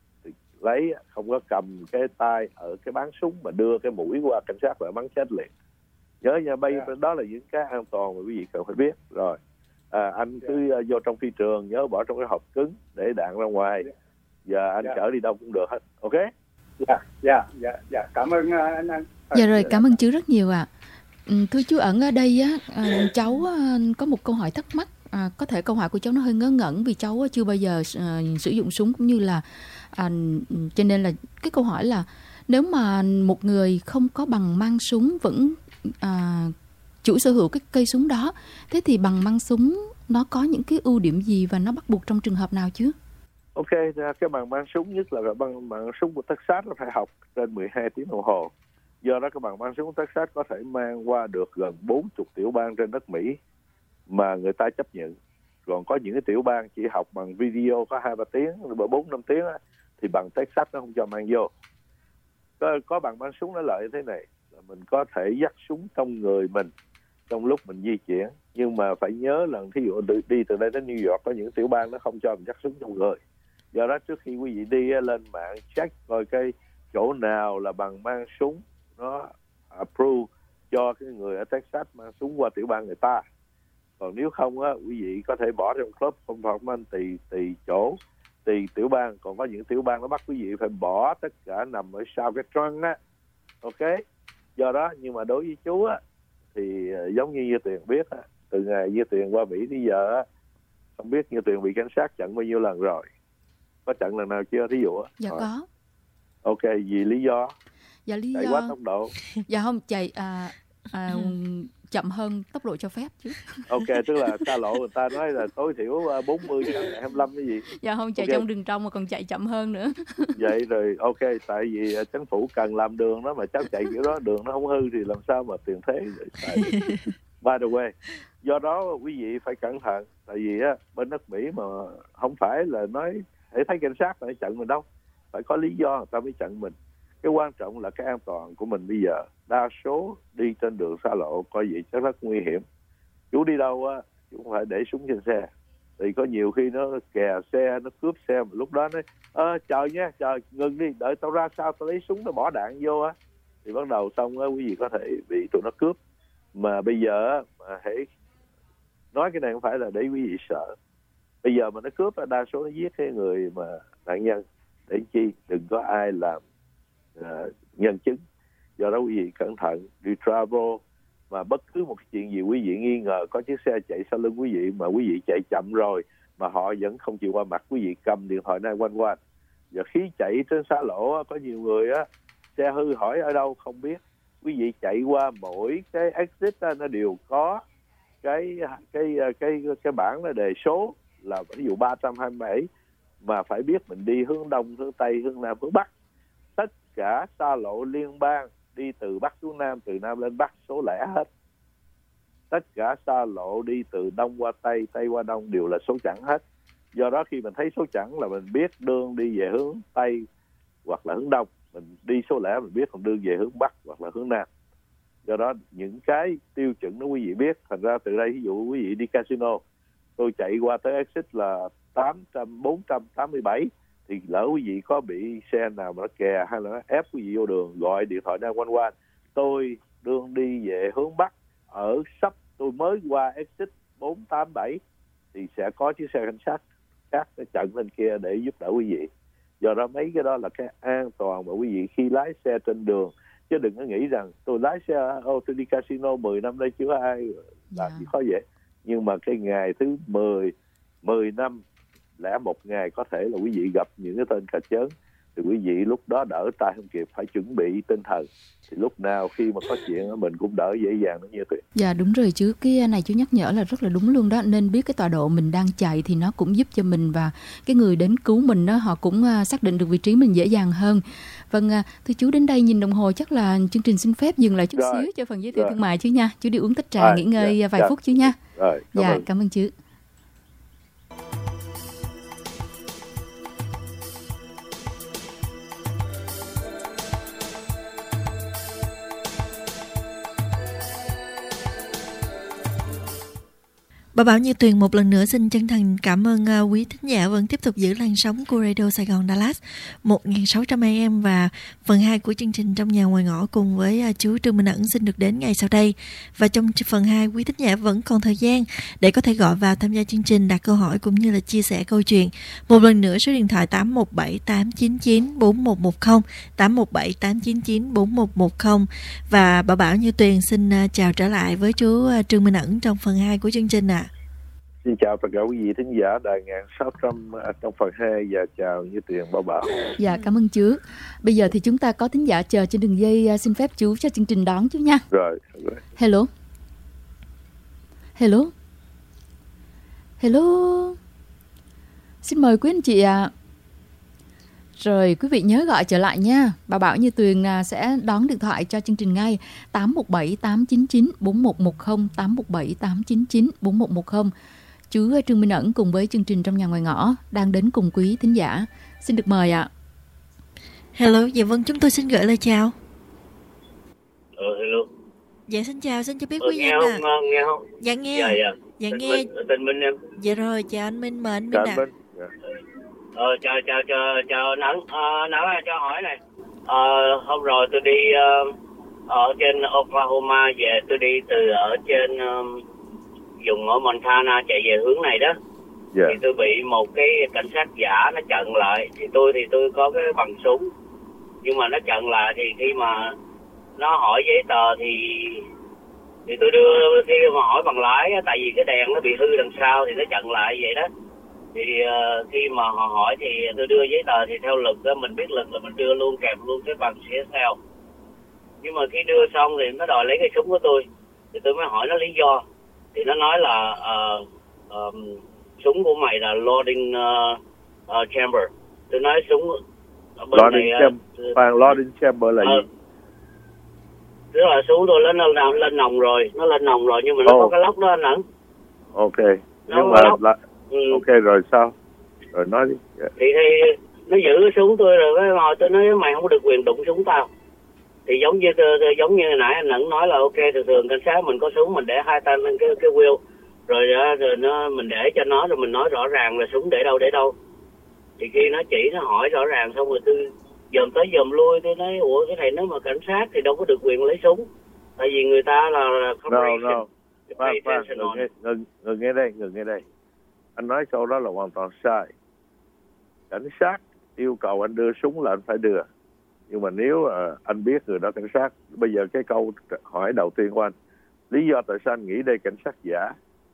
lấy không có cầm cái tay ở cái bán súng mà đưa cái mũi qua, cảnh sát lại bắn chết liền. Nhớ nha, đó là những cái an toàn mà quý vị cần phải biết. Rồi anh cứ vô trong phi trường, nhớ bỏ trong cái hộp cứng để đạn ra ngoài. Và anh chở đi đâu cũng được hết. Ok? Dạ. Cảm ơn anh. Dạ rồi, cảm ơn chú rất nhiều ạ. Thưa chú Ẩn, ở đây á, cháu có một câu hỏi thắc mắc. Có thể câu hỏi của cháu nó hơi ngớ ngẩn vì cháu chưa bao giờ sử dụng súng cũng như là cho nên là cái câu hỏi là nếu mà một người không có bằng mang súng vẫn chủ sở hữu cái cây súng đó, thế thì bằng mang súng nó có những cái ưu điểm gì và nó bắt buộc trong trường hợp nào chứ? Ok, cái bằng mang súng, nhất là bằng súng của Texas nó phải học trên 12 tiếng đồng hồ. Do đó cái bằng mang súng của Texas có thể mang qua được gần 40 tiểu bang trên đất Mỹ mà người ta chấp nhận. Còn có những cái tiểu bang chỉ học bằng video có 2-3 tiếng, 4-5 tiếng á, thì bằng Texas nó không cho mang vô. Có bằng mang súng nó lợi thế này là mình có thể dắt súng trong người mình trong lúc mình di chuyển. Nhưng mà phải nhớ là thí dụ đi từ đây đến New York có những tiểu bang nó không cho mình dắt súng trong người. Do đó trước khi quý vị đi lên mạng check coi cái chỗ nào là bằng mang súng nó approve cho cái người ở Texas mang súng qua tiểu bang người ta. Còn nếu không á, quý vị có thể bỏ trong club compartment tùy chỗ, tùy tiểu bang. Còn có những tiểu bang nó bắt quý vị phải bỏ tất cả nằm ở sau cái trunk á. Ok. Do đó nhưng mà đối với chú á thì giống như Tuyền biết á, từ ngày Như Tuyền qua Mỹ đến giờ á, không biết Như Tuyền bị cảnh sát chặn bao nhiêu lần rồi? Có chặn lần nào chưa? Thí dụ á. Dạ có. Ok, vì lý do? Dạ lý chạy do quá tốc độ. Dạ không, chạy chậm hơn tốc độ cho phép chứ. Ok, tức là xa lộ người ta nói là tối thiểu 40 25 cái gì. Dạ không, chạy trong đường trong mà còn chạy chậm hơn nữa. Vậy rồi ok, tại vì chính phủ cần làm đường đó mà cháu chạy kiểu đó đường nó không hư thì làm sao mà tiền thế. By the way, do đó quý vị phải cẩn thận. Tại vì á, bên nước Mỹ mà không phải là nói để thấy cảnh sát phải chặn mình đâu, phải có lý do người ta mới chặn mình. Cái quan trọng là cái an toàn của mình bây giờ. Đa số đi trên đường xa lộ coi vậy chắc rất nguy hiểm. Chú đi đâu á, chú không phải để súng trên xe. Thì có nhiều khi nó kè xe, nó cướp xe, mà lúc đó nó chờ nha, chờ ngừng đi, đợi tao ra sao tao lấy súng tao bỏ đạn vô á. Thì bắt đầu xong á, quý vị có thể bị tụi nó cướp. Mà bây giờ mà hãy nói cái này không phải là để quý vị sợ. Bây giờ mà nó cướp, đa số nó giết cái người mà nạn nhân. Để chi đừng có ai làm nhân chứng. Do đó quý vị cẩn thận đi travel, mà bất cứ một chuyện gì quý vị nghi ngờ có chiếc xe chạy sau lưng quý vị mà quý vị chạy chậm rồi mà họ vẫn không chịu qua mặt, quý vị cầm điện thoại 911. Và khi chạy trên xa lộ có nhiều người á, xe hư hỏi ở đâu không biết, quý vị chạy qua mỗi cái exit đó, nó đều có cái bảng nó đề số là ví dụ 327, mà phải biết mình đi hướng đông, hướng tây, hướng nam, hướng bắc. Tất cả xa lộ liên bang đi từ bắc xuống nam, từ nam lên bắc số lẻ hết. Tất cả xa lộ đi từ đông qua tây, tây qua đông đều là số chẵn hết. Do đó khi mình thấy số chẵn là mình biết đường đi về hướng tây hoặc là hướng đông. Mình đi số lẻ mình biết còn đường về hướng bắc hoặc là hướng nam. Do đó những cái tiêu chuẩn đó quý vị biết. Thành ra từ đây ví dụ quý vị đi casino, tôi chạy qua tới exit là 487, thì lỡ quý vị có bị xe nào mà nó kè hay là nó ép quý vị vô đường, gọi điện thoại 911, tôi đường đi về hướng bắc ở sắp tôi mới qua exit 487, thì sẽ có chiếc xe cảnh sát khác chặn lên kia để giúp đỡ quý vị. Do đó mấy cái đó là cái an toàn mà quý vị khi lái xe trên đường. Chứ đừng có nghĩ rằng tôi lái xe, tôi đi casino 10 năm đây chưa ai làm gì khó vậy. Nhưng mà cái ngày thứ 10 năm lẽ một ngày có thể là quý vị gặp những cái tên cà chớn, thì quý vị lúc đó đỡ tay không kịp, phải chuẩn bị tinh thần. Thì lúc nào khi mà có chuyện mình cũng đỡ dễ dàng nó như thế. Dạ đúng rồi chứ, cái này chú nhắc nhở là rất là đúng luôn đó. Nên biết cái tọa độ mình đang chạy thì nó cũng giúp cho mình và cái người đến cứu mình đó, họ cũng xác định được vị trí mình dễ dàng hơn. Vâng, thưa chú, đến đây nhìn đồng hồ chắc là chương trình xin phép dừng lại chút xíu cho phần giới thiệu thương mại chứ nha. Chú đi uống tách trà nghỉ ngơi vài phút chứ nha. Cảm ơn chú. Bà Bảo Như Tuyền một lần nữa xin chân thành cảm ơn quý thính giả vẫn tiếp tục giữ làn sóng của Radio Sài Gòn Dallas 1600 AM, và phần 2 của chương trình Trong Nhà Ngoài Ngõ cùng với chú Trương Minh Ẩn xin được đến ngay sau đây. Và trong phần 2 quý thính giả vẫn còn thời gian để có thể gọi vào tham gia chương trình, đặt câu hỏi cũng như là chia sẻ câu chuyện. Một lần nữa số điện thoại 817 899 4110, 817 899 4110. Và bà Bảo Như Tuyền xin chào trở lại với chú Trương Minh Ẩn trong phần 2 của chương trình ạ. Xin chào tất cả quý vị thính giả đài 1600 trong phần 2 và chào Như Tuyền, Bảo Bảo. Dạ, cảm ơn chú. Bây giờ thì chúng ta có thính giả chờ trên đường dây, xin phép chú cho chương trình đón chú nha. Rồi. Hello. Hello. Hello. Xin mời quý anh chị ạ. Rồi quý vị nhớ gọi trở lại nha. Bà Bảo Như Tuyền sẽ đón điện thoại cho chương trình ngay 817 899 4110, 817 899 4110. Chú Trương Minh Ẩn cùng với chương trình Trong Nhà Ngoài Ngõ đang đến cùng quý thính giả. Xin được mời ạ. Hello, dạ vâng, chúng tôi xin gửi lời chào. Hello. Dạ xin chào, xin cho biết quý danh ạ. Nghe không? Dạ nghe. Dạ tên nghe. Tên Minh em. Dạ rồi, chào anh Minh, mời anh Minh ạ. Chào Nắng cho hỏi này. Hôm rồi tôi đi ở trên Oklahoma về, tôi đi từ ở trên vùng ở Montana chạy về hướng này đó. Thì tôi bị một cái cảnh sát giả nó chặn lại. Thì tôi có cái bằng súng, nhưng mà nó chặn lại thì khi mà nó hỏi giấy tờ thì tôi đưa, khi mà hỏi bằng lái, tại vì cái đèn nó bị hư đằng sau thì nó chặn lại vậy đó. Thì khi mà họ hỏi thì tôi đưa giấy tờ, thì theo luật đó mình biết luật là mình đưa luôn kèm luôn cái bằng CSL. Nhưng mà khi đưa xong thì nó đòi lấy cái súng của tôi, thì tôi mới hỏi nó lý do. Thì nó nói là súng của mày là loading chamber. Tôi nói súng bên loading chamber, loading chamber là gì? Tức là súng tôi lên nòng rồi, nó lên nòng rồi, nhưng mà nó có cái lốc đó anh Ẩn. Ok. Nhưng mà ok rồi sao? Rồi nói đi. Thì nó giữ cái súng tôi rồi cái ngồi tôi nói mày không có được quyền đụng súng tao. Thì giống như nãy anh Ẩn nói là ok, thường cảnh sát mình có súng mình để hai tay lên cái wheel rồi mình để cho nó, rồi mình nói rõ ràng là súng để đâu. Thì khi nó chỉ nó hỏi rõ ràng xong rồi tôi dòm tới dòm lui, tôi nói ủa cái này nếu mà cảnh sát thì đâu có được quyền lấy súng, tại vì người ta là No. Ngừng nghe đây. Anh nói câu đó là hoàn toàn sai. Cảnh sát yêu cầu anh đưa súng là anh phải đưa. Nhưng mà nếu anh biết người đó cảnh sát, bây giờ cái câu hỏi đầu tiên của anh, lý do tại sao anh nghĩ đây cảnh sát giả?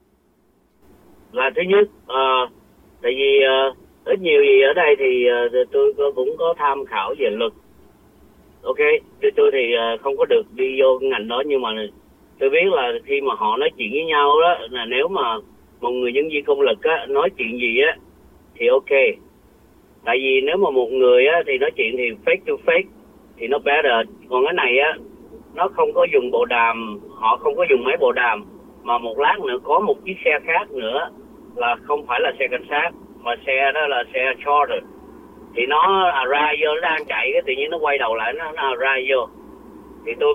Là thứ nhất, tại vì ít nhiều gì ở đây thì tôi cũng có tham khảo về luật. Ok, tôi thì không có được đi vô ngành đó, nhưng mà tôi biết là khi mà họ nói chuyện với nhau đó, là nếu mà một người nhân viên công lực á nói chuyện gì á thì ok. Tại vì nếu mà một người á thì nói chuyện thì face to face thì nó better. Còn cái này á nó không có dùng bộ đàm, họ không có dùng máy bộ đàm, mà một lát nữa có một chiếc xe khác nữa là không phải là xe cảnh sát mà xe đó là xe charter. Thì nó ra vô, nó đang chạy cái tự nhiên nó quay đầu lại, nó ra vô. Thì tôi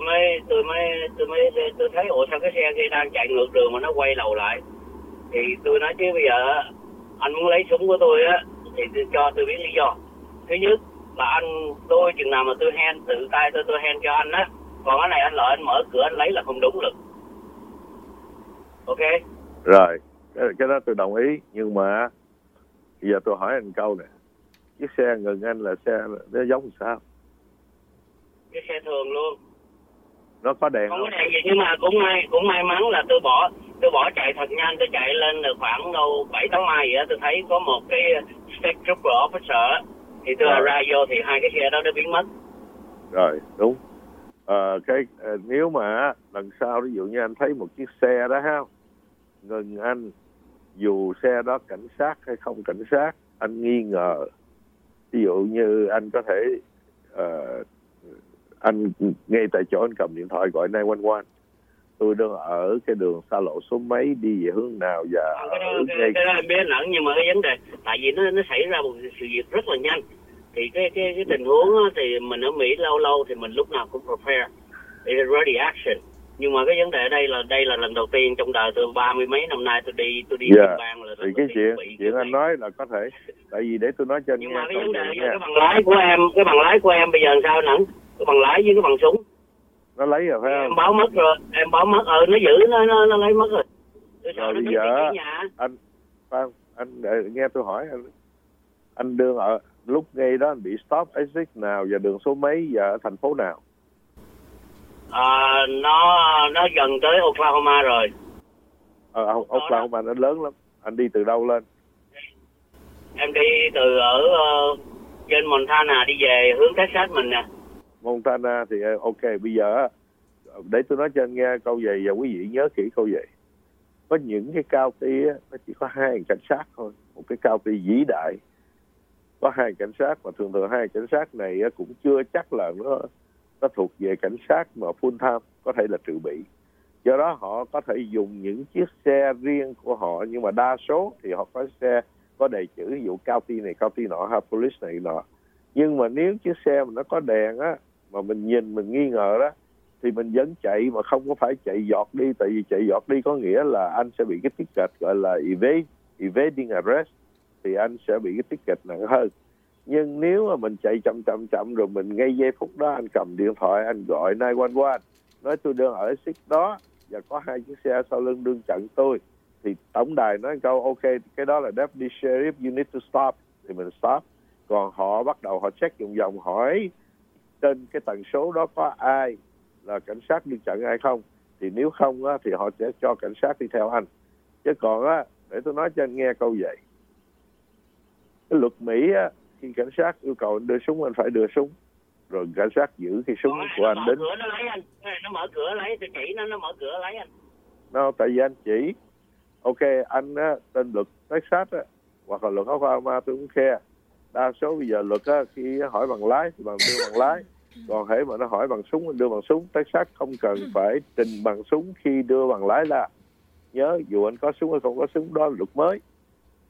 thấy ủa sao cái xe kia đang chạy ngược đường mà nó quay đầu lại. Thì tôi nói chứ bây giờ anh muốn lấy súng của tôi á thì cho tôi biết lý do. Thứ nhất là tôi chừng nào mà tôi hand tự tay tôi hand cho anh á, còn cái này anh lợi anh mở cửa anh lấy là không đúng được. Ok. Rồi, cái đó tôi đồng ý, nhưng mà bây giờ tôi hỏi anh câu này, chiếc xe ngừng anh là xe nó giống sao? Cái xe thường luôn. Nó có đèn không? Có đèn gì, nhưng mà cũng may mắn là tôi bỏ chạy thật nhanh, tôi chạy lên được khoảng đâu 7-8 mai vậy đó, tôi thấy có một cái state trooper officer thì tôi ra vô thì hai cái xe đó nó biến mất. Rồi, đúng. Nếu mà lần sau ví dụ như anh thấy một chiếc xe đó ha, ngừng anh, dù xe đó cảnh sát hay không cảnh sát, anh nghi ngờ, ví dụ như anh có thể anh ngay tại chỗ anh cầm điện thoại gọi 911, tôi đang ở cái đường xa lộ số mấy, đi về hướng nào và cái đó em biết lẫn, nhưng mà cái vấn đề tại vì nó xảy ra một sự việc rất là nhanh, thì cái tình huống thì mình ở Mỹ lâu thì mình lúc nào cũng prepare, ready action. Nhưng mà cái vấn đề ở đây là lần đầu tiên trong đời tôi 30 mấy năm nay tôi đi liên bang là thì cái chuyện anh nói là có thể, tại vì để tôi nói cho anh nghe. Nhưng mà cái vấn đề cái bằng lái của em bây giờ làm sao nặng? Cái bằng lái với cái bằng súng nó lấy rồi phải không? Em báo mất rồi, nó giữ nó lấy mất rồi. Rồi bây giờ anh nghe tôi hỏi anh đương ở lúc ngay đó anh bị stop exit nào và đường số mấy và ở thành phố nào? Nó gần tới Oklahoma rồi. Oklahoma nó lớn lắm. Anh đi từ đâu lên? Em đi từ ở trên Montana đi về hướng Texas mình nè. Montana thì ok. Bây giờ để tôi nói cho anh nghe câu vậy và quý vị nhớ kỹ câu vậy. Có những cái county nó chỉ có 2 cảnh sát thôi. Một cái county vĩ đại có 2 cảnh sát, mà thường 2 cảnh sát này cũng chưa chắc là nó thuộc về cảnh sát mà full time, có thể là trừ bị. Do đó họ có thể dùng những chiếc xe riêng của họ, nhưng mà đa số thì họ có xe có đầy chữ, ví dụ county này county nọ hay police này nọ. Nhưng mà nếu chiếc xe mà nó có đèn á, mà mình nhìn mình nghi ngờ đó, thì mình vẫn chạy mà không có phải chạy giọt đi. Tại vì chạy giọt đi có nghĩa là anh sẽ bị cái ticket gọi là evading arrest, thì anh sẽ bị cái ticket nặng hơn. Nhưng nếu mà mình chạy chậm rồi mình ngay giây phút đó anh cầm điện thoại anh gọi 911 nói tôi đang ở xích đó và có 2 chiếc xe sau lưng đương chặn tôi, thì tổng đài nói câu ok, cái đó là deputy sheriff, you need to stop, thì mình stop. Còn họ bắt đầu họ check vòng hỏi trên cái tần số đó có ai là cảnh sát đương chặn ai không, thì nếu không á, thì họ sẽ cho cảnh sát đi theo anh. Chứ còn á, để tôi nói cho anh nghe câu vậy, cái luật Mỹ á, khi cảnh sát yêu cầu anh đưa súng anh phải đưa súng, rồi cảnh sát giữ cái súng của anh đến. Nó mở cửa lấy, tôi chỉ nó mở cửa lấy anh. Tại vì anh chỉ ok anh á, tên luật Texas á, hoặc là luật Oklahoma tôi cũng khe. Đa số bây giờ luật á, khi hỏi bằng lái thì bằng đưa bằng lái, còn hễ mà nó hỏi bằng súng anh đưa bằng súng. Texas không cần phải trình bằng súng khi đưa bằng lái là nhớ, dù anh có súng hay không có súng, đó là luật mới.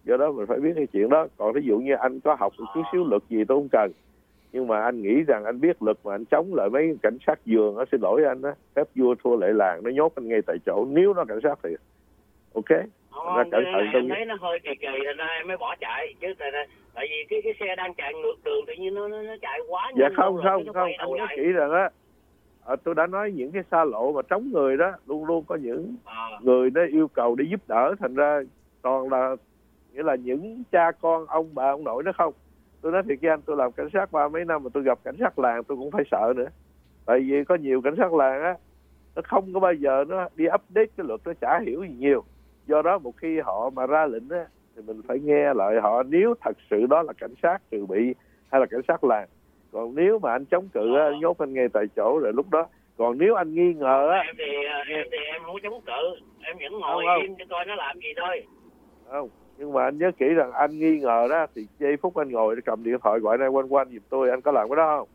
Do đó mình phải biết cái chuyện đó. Còn ví dụ như anh có học một chút xíu luật gì tôi không cần, nhưng mà anh nghĩ rằng anh biết luật mà anh chống lại mấy cảnh sát vườn, nó xin lỗi anh á, phép vua thua lệ làng, nó nhốt anh ngay tại chỗ nếu nó cảnh sát thì ok. Không, em thấy nó hơi kỳ thành ra em mới bỏ chạy chứ tại vì cái xe đang chạy ngược đường tự nhiên nó chạy quá nhanh. Dạ không anh nhớ kỹ rằng á, tôi đã nói những cái xa lộ mà trống người đó luôn luôn có những người nó yêu cầu để giúp đỡ, thành ra toàn là nghĩa là những cha con ông bà ông nội nó không. Tôi nói thiệt với anh, tôi làm cảnh sát 30 mấy năm mà tôi gặp cảnh sát làng tôi cũng phải sợ nữa, tại vì có nhiều cảnh sát làng á nó không có bao giờ nó đi update cái luật, nó chả hiểu gì nhiều. Do đó một khi họ mà ra lệnh á thì mình phải nghe lại họ, nếu thật sự đó là cảnh sát trừ bị hay là cảnh sát làng. Còn nếu mà anh chống cự á, nhốt anh ngay tại chỗ rồi lúc đó. Còn nếu anh nghi ngờ á, em thì em không chống cự, em vẫn ngồi im cho coi nó làm gì thôi. Không, nhưng mà anh nhớ kỹ rằng anh nghi ngờ đó thì giây phút anh ngồi cầm điện thoại gọi 911 giùm tôi, anh có làm cái đó không?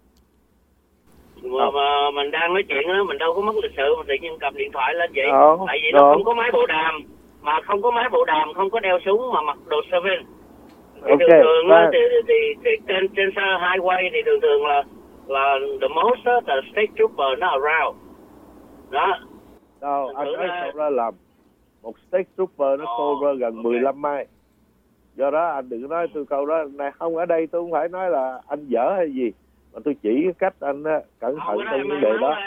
Mà mình đang nói chuyện đó, mình đâu có mất lịch sự mà tự nhiên cầm điện thoại lên vậy. Tại vì nó không có máy bộ đàm, mà không có máy bộ đàm, không có đeo súng mà mặc đồ civil. Thì thường thì trên xe highway thì thường là the most the state trooper nó around. Đó. Đâu, anh nói sao ra làm. Một state trooper nó cover gần 15 mai. Do đó anh đừng nói tôi câu đó này, không ở đây tôi không phải nói là anh dở hay gì, mà tôi chỉ cách anh cẩn thận trong vấn đề đó.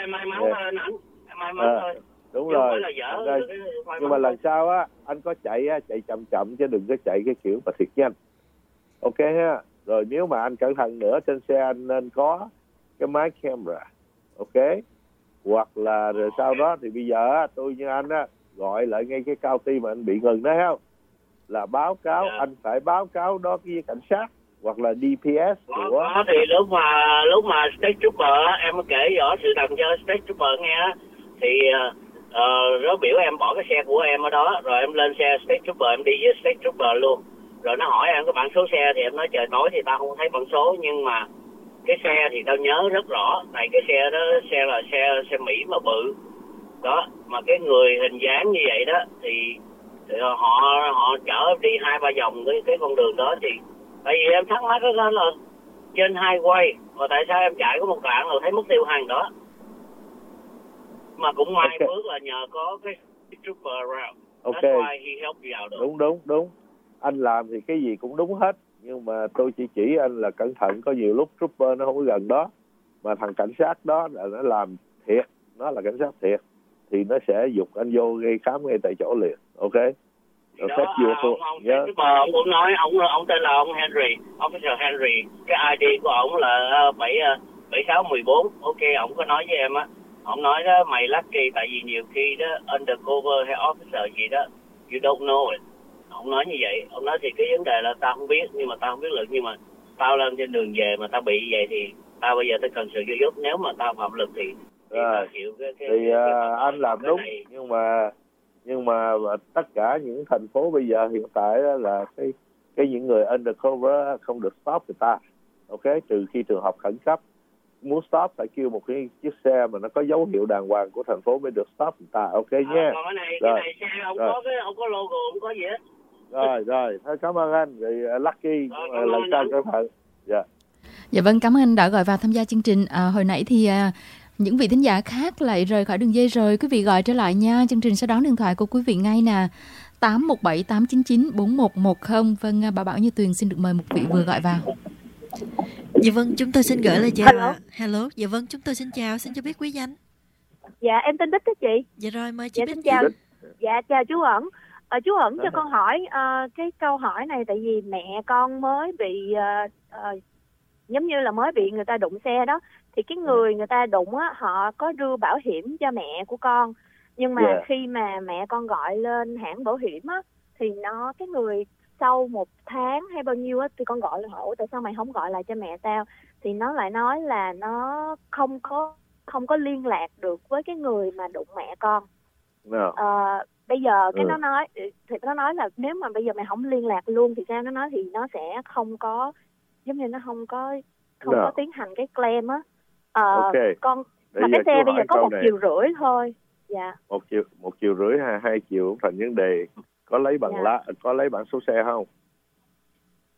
Đúng rồi. Nhưng mà lần sau á anh có chạy chậm chậm chứ đừng có chạy cái kiểu mà thiệt nhanh. Ok ha. Rồi nếu mà anh cẩn thận nữa, trên xe anh nên có cái máy camera. Ok. Hoặc là rồi sau đó thì bây giờ tôi như anh á gọi lại ngay cái county mà anh bị ngừng đó, thấy không? Là báo cáo, anh phải báo cáo đó với cảnh sát hoặc là DPS của. Đó thì lúc mà State Trooper em kể rõ sự thật cho State Trooper nghe thì nó biểu em bỏ cái xe của em ở đó, rồi em lên xe State Trooper, em đi với State Trooper luôn. Rồi nó hỏi em cái bản số xe thì em nói trời tối thì tao không thấy bản số, nhưng mà cái xe thì tao nhớ rất rõ, tại cái xe đó là xe Mỹ mà bự đó, mà cái người hình dáng như vậy đó thì họ chở đi 2-3 vòng cái con đường đó. Thì tại vì em thắc mắc đó là trên highway mà tại sao em chạy có một đoạn rồi thấy mất tiêu hàng đó, mà cũng may phước là nhờ có cái trooper around. Ok. That's why he helped you out được. Đúng. Anh làm thì cái gì cũng đúng hết, nhưng mà tôi chỉ anh là cẩn thận, có nhiều lúc trooper nó không có gần đó mà thằng cảnh sát đó là nó làm thiệt, nó là cảnh sát thiệt thì nó sẽ giục anh vô gây khám ngay tại chỗ liền. Ok. Rồi phép vô thôi nhớ. Ông cũng nói ông tên là ông Henry, Officer Henry, cái ID của ông là 7614. Ok, ông có nói với em á, ông nói đó mày lucky tại vì nhiều khi đó undercover hay officer gì đó you don't know it. Ông nói như vậy. Ông nói thì cái vấn đề là tao không biết, nhưng mà tao không biết lực, nhưng mà tao lên trên đường về mà tao bị vậy thì tao bây giờ tao cần sự giúp. Nếu mà tao phạm lực thì tao chịu cái anh làm đúng này. nhưng mà tất cả những thành phố bây giờ hiện tại là cái những người undercover không được stop người ta. Ok, trừ khi trường hợp khẩn cấp muốn stop phải kêu một cái chiếc xe mà nó có dấu hiệu đàng hoàng của thành phố mới được stop người ta. Ok nha. Còn cái này xe ông có logo, không có gì hết. Rồi, thôi cảm ơn anh. Rồi lucky lần sau cẩn thận. Dạ vâng, cảm ơn anh đã gọi vào tham gia chương trình. Hồi nãy thì những vị thính giả khác lại rời khỏi đường dây rồi. Quý vị gọi trở lại nha. Chương trình sẽ đón điện thoại của quý vị ngay nè. 817 899 4110. Vâng, Bảo như Tuyền xin được mời một vị vừa gọi vào. Dạ vâng, chúng tôi xin gửi lời chào. Hello. Dạ vâng, chúng tôi xin chào, xin cho biết quý danh. Dạ, em tên Bích đó chị. Dạ rồi, mời chị Bích. Chào. Dạ, chào chú Ẩn. Chú Ẩn cho con hỏi cái câu hỏi này, tại vì mẹ con mới bị giống như là mới bị người ta đụng xe đó, thì cái người ta đụng á, họ có đưa bảo hiểm cho mẹ của con, nhưng mà khi mà mẹ con gọi lên hãng bảo hiểm á, thì cái người sau 1 tháng hay bao nhiêu á, thì con gọi là hỏi tại sao mày không gọi lại cho mẹ tao, thì nó lại nói là nó không có liên lạc được với cái người mà đụng mẹ con. Bây giờ cái nó nói là nếu mà bây giờ mày không liên lạc luôn thì sao, nó nói thì nó sẽ không có, giống như nó không có tiến hành cái claim á. Con mà cái xe bây giờ có 1,5 triệu thôi. Dạ. 1,5 triệu hay 2 triệu thành vấn đề. Có lấy bằng có lấy bản số xe không?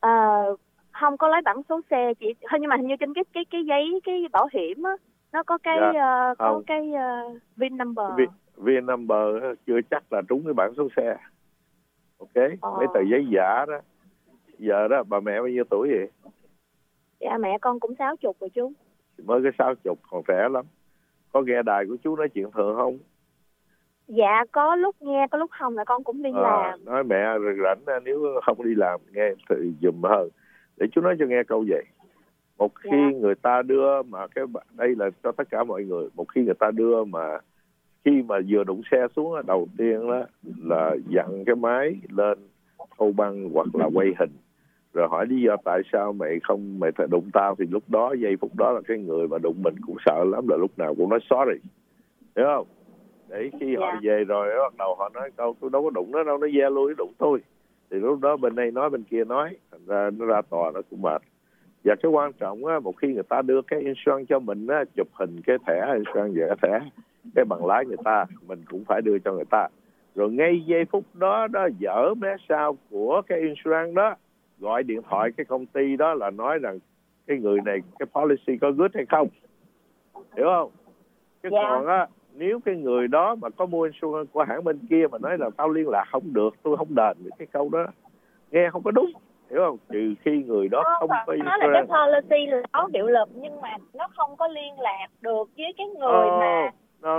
Không có lấy bản số xe chị, nhưng mà hình như trên cái giấy cái bảo hiểm á nó có cái có cái VIN number. VIN number chưa chắc là trúng cái bản số xe. Ok, mấy tờ giấy giả đó. Giờ đó bà mẹ bao nhiêu tuổi vậy? Dạ mẹ con cũng 60 rồi chú. Mới cái 60 còn trẻ lắm. Có nghe đài của chú nói chuyện thường không? Dạ có lúc nghe, có lúc không, là con cũng đi làm. Nói mẹ rảnh nếu không đi làm nghe thì dùm hơn. Để chú nói cho nghe câu vậy. Một khi người ta đưa mà đây là cho tất cả mọi người. Một khi người ta đưa mà khi mà vừa đụng xe xuống đầu tiên đó là dặn cái máy lên thâu băng hoặc là quay hình, rồi hỏi lý do tại sao mày phải đụng tao, thì lúc đó giây phút đó là cái người mà đụng mình cũng sợ lắm, là lúc nào cũng nói sorry, hiểu không? Để khi họ về rồi bắt đầu họ nói câu tôi đâu có đụng nó đâu, nó ve lui đụng tôi, thì lúc đó bên này nói bên kia nói, thành ra nó ra tòa nó cũng mệt. Và cái quan trọng á, một khi người ta đưa cái insurance cho mình á, chụp hình cái thẻ insurance về cái thẻ cái bằng lái người ta, mình cũng phải đưa cho người ta. Rồi ngay giây phút đó dở vé sau của cái insurance đó, gọi điện thoại cái công ty đó là nói rằng cái người này cái policy có good hay không, hiểu không? Chứ còn á, nếu cái người đó mà có mua insurance của hãng bên kia mà nói là tao liên lạc không được, tôi không đền, cái câu đó nghe không có đúng, hiểu không? Trừ khi người đó không có insurance. Nó là cái policy là có hiệu lực nhưng mà nó không có liên lạc được với cái người mà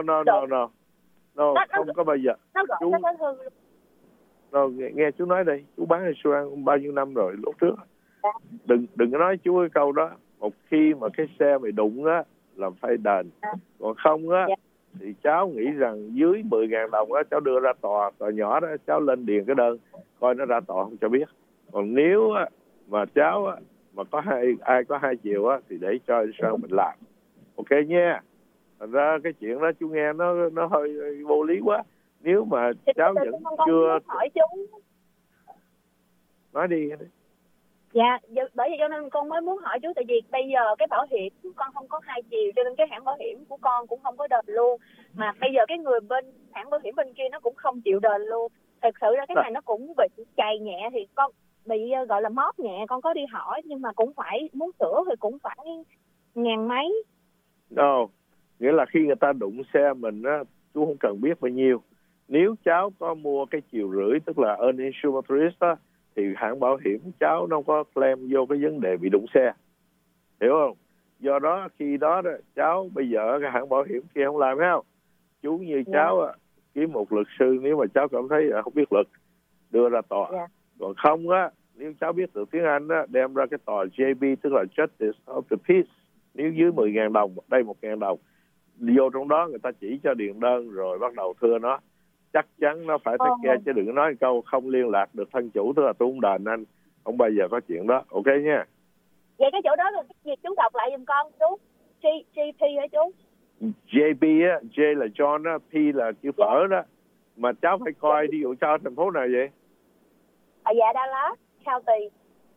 không có bao giờ. Chú nghe chú nói đây, chú bán insurance bao nhiêu năm rồi lúc trước. Đừng có nói chú cái câu đó. Một khi mà cái xe mày đụng á là phải đền, còn không á thì cháu nghĩ rằng dưới 10.000 đồng á cháu đưa ra tòa nhỏ đó, cháu lên điền cái đơn coi nó ra tòa không cho biết. Còn nếu á mà cháu á mà có ai có 2 triệu á thì để cho insurance mình làm, ok nha. Thành ra cái chuyện đó chú nghe nó hơi vô lý quá. Nếu mà cháu vẫn chưa hỏi chú nói đi. Dạ, bởi vì cho nên con mới muốn hỏi chú, tại vì bây giờ cái bảo hiểm con không có 2 triệu cho nên cái hãng bảo hiểm của con cũng không có đền luôn, mà bây giờ cái người bên hãng bảo hiểm bên kia nó cũng không chịu đền luôn. Thật sự ra cái này nó cũng bị chày nhẹ, thì con bị gọi là móp nhẹ, con có đi hỏi nhưng mà cũng phải muốn sửa thì cũng phải 1.000 mấy. Nghĩa là khi người ta đụng xe mình á, chú không cần biết bao nhiêu. Nếu cháu có mua cái 1,5 triệu tức là uninsured motorist á, thì hãng bảo hiểm cháu nó có claim vô cái vấn đề bị đụng xe, hiểu không? Do đó khi đó cháu bây giờ cái hãng bảo hiểm kia không làm, thấy không? Chú như cháu kiếm một luật sư nếu mà cháu cảm thấy không biết luật, đưa ra tòa. Còn không á, nếu cháu biết được tiếng Anh á, đem ra cái tòa JB tức là Justice of the Peace. Nếu dưới 10.000 đồng, đây 1.000 đồng, vô trong đó người ta chỉ cho điền đơn rồi bắt đầu thưa nó. Chắc chắn nó phải take care, chứ đừng có nói câu không liên lạc được thân chủ, tức là tôi không đền anh, không bao giờ có chuyện đó, ok nha. Vậy cái chỗ đó là cái gì chú đọc lại giùm con chú? GP hả chú? JB á, J là John á, P là chữ phở đó. Mà cháu phải coi đi dụ cho thành phố nào vậy? Dạ Dallas County.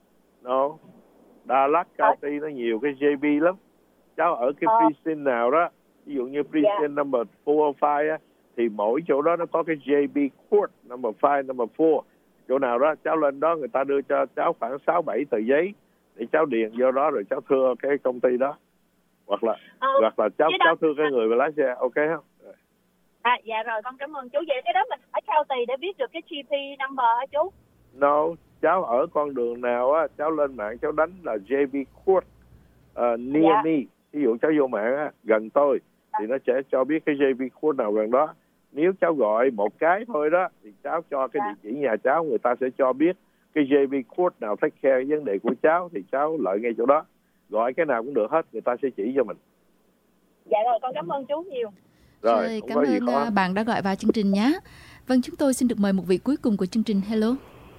Dallas County nó nhiều cái JB lắm. Cháu ở cái precinct nào đó, ví dụ như precinct number 405 á, thì mỗi chỗ đó nó có cái JB Court number 5, number 4. Chỗ nào đó cháu lên đó người ta đưa cho cháu khoảng 6-7 tờ giấy để cháu điền vô đó rồi cháu thưa cái công ty đó. Hoặc là cháu thưa cái người mà lái xe, ok không? Dạ rồi, con cảm ơn chú. Vậy cái đó mình phải county để biết được cái GP number hả chú? Cháu ở con đường nào á, cháu lên mạng cháu đánh là JB Court near me. Ví dụ cháu vô mạng á, gần tôi thì nó sẽ cho biết cái JB Court nào gần đó. Nếu cháu gọi một cái thôi đó thì cháu cho cái địa chỉ nhà cháu, người ta sẽ cho biết cái JB Court nào take care vấn đề của cháu thì cháu lợi ngay chỗ đó. Gọi cái nào cũng được hết, người ta sẽ chỉ cho mình. Dạ rồi, con cảm ơn chú nhiều. Rồi, cảm ơn bạn đã gọi vào chương trình nhé. Vâng, chúng tôi xin được mời một vị cuối cùng của chương trình. Hello.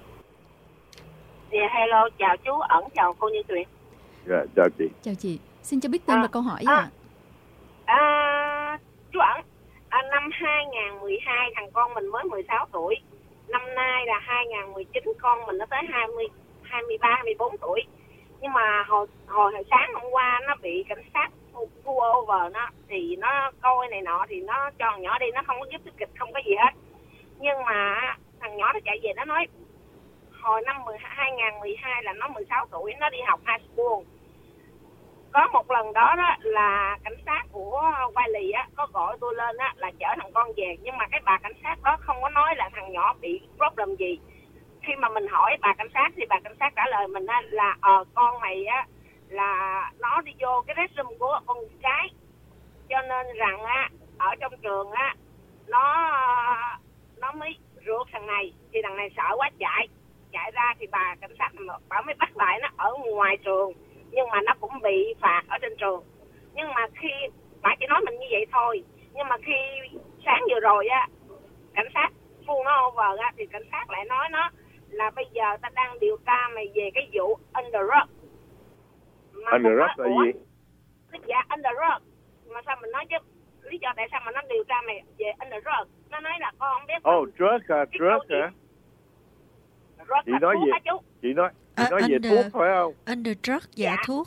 Dạ, hello, chào chú Ẩn, chào cô Như Tuyền. Dạ, chào chị. Chào chị. Xin cho biết tên và câu hỏi ạ. Chú Ẩn, năm 2012 thằng con mình mới 16 tuổi. Năm nay là 2019 con mình nó tới 23, 24 tuổi. Nhưng mà hồi sáng hôm qua nó bị cảnh sát pull over nó, thì nó coi này nọ thì nó cho nhỏ đi, nó không có giúp sức kịch, không có gì hết. Nhưng mà thằng nhỏ nó chạy về nó nói hồi năm 2012 là nó 16 tuổi, nó đi học high school. Có một lần đó là cảnh sát của Wiley á có gọi tôi lên á là chở thằng con về, nhưng mà cái bà cảnh sát đó không có nói là thằng nhỏ bị problem gì. Khi mà mình hỏi bà cảnh sát thì bà cảnh sát trả lời mình á là con mày á là nó đi vô cái restroom của con gái, cho nên rằng á ở trong trường á nó mới rượt thằng này, thì thằng này sợ quá chạy ra, thì bà cảnh sát bà mới bắt lại nó ở ngoài trường, nhưng mà nó cũng bị phạt ở trên trường. Nhưng mà khi bà chỉ nói mình như vậy thôi, nhưng mà khi sáng vừa rồi á cảnh sát phu nó over á thì cảnh sát lại nói nó là bây giờ ta đang điều tra mày về cái vụ underrug. Underrug là gì? Dạ underrug. Mà sao mình nói chứ lý do tại sao mà nó điều tra mày về underrug? Nó nói là con không biết. Drug hả? Chị nói gì? Chị nói về thuốc phải không? Under drug, dạ thuốc.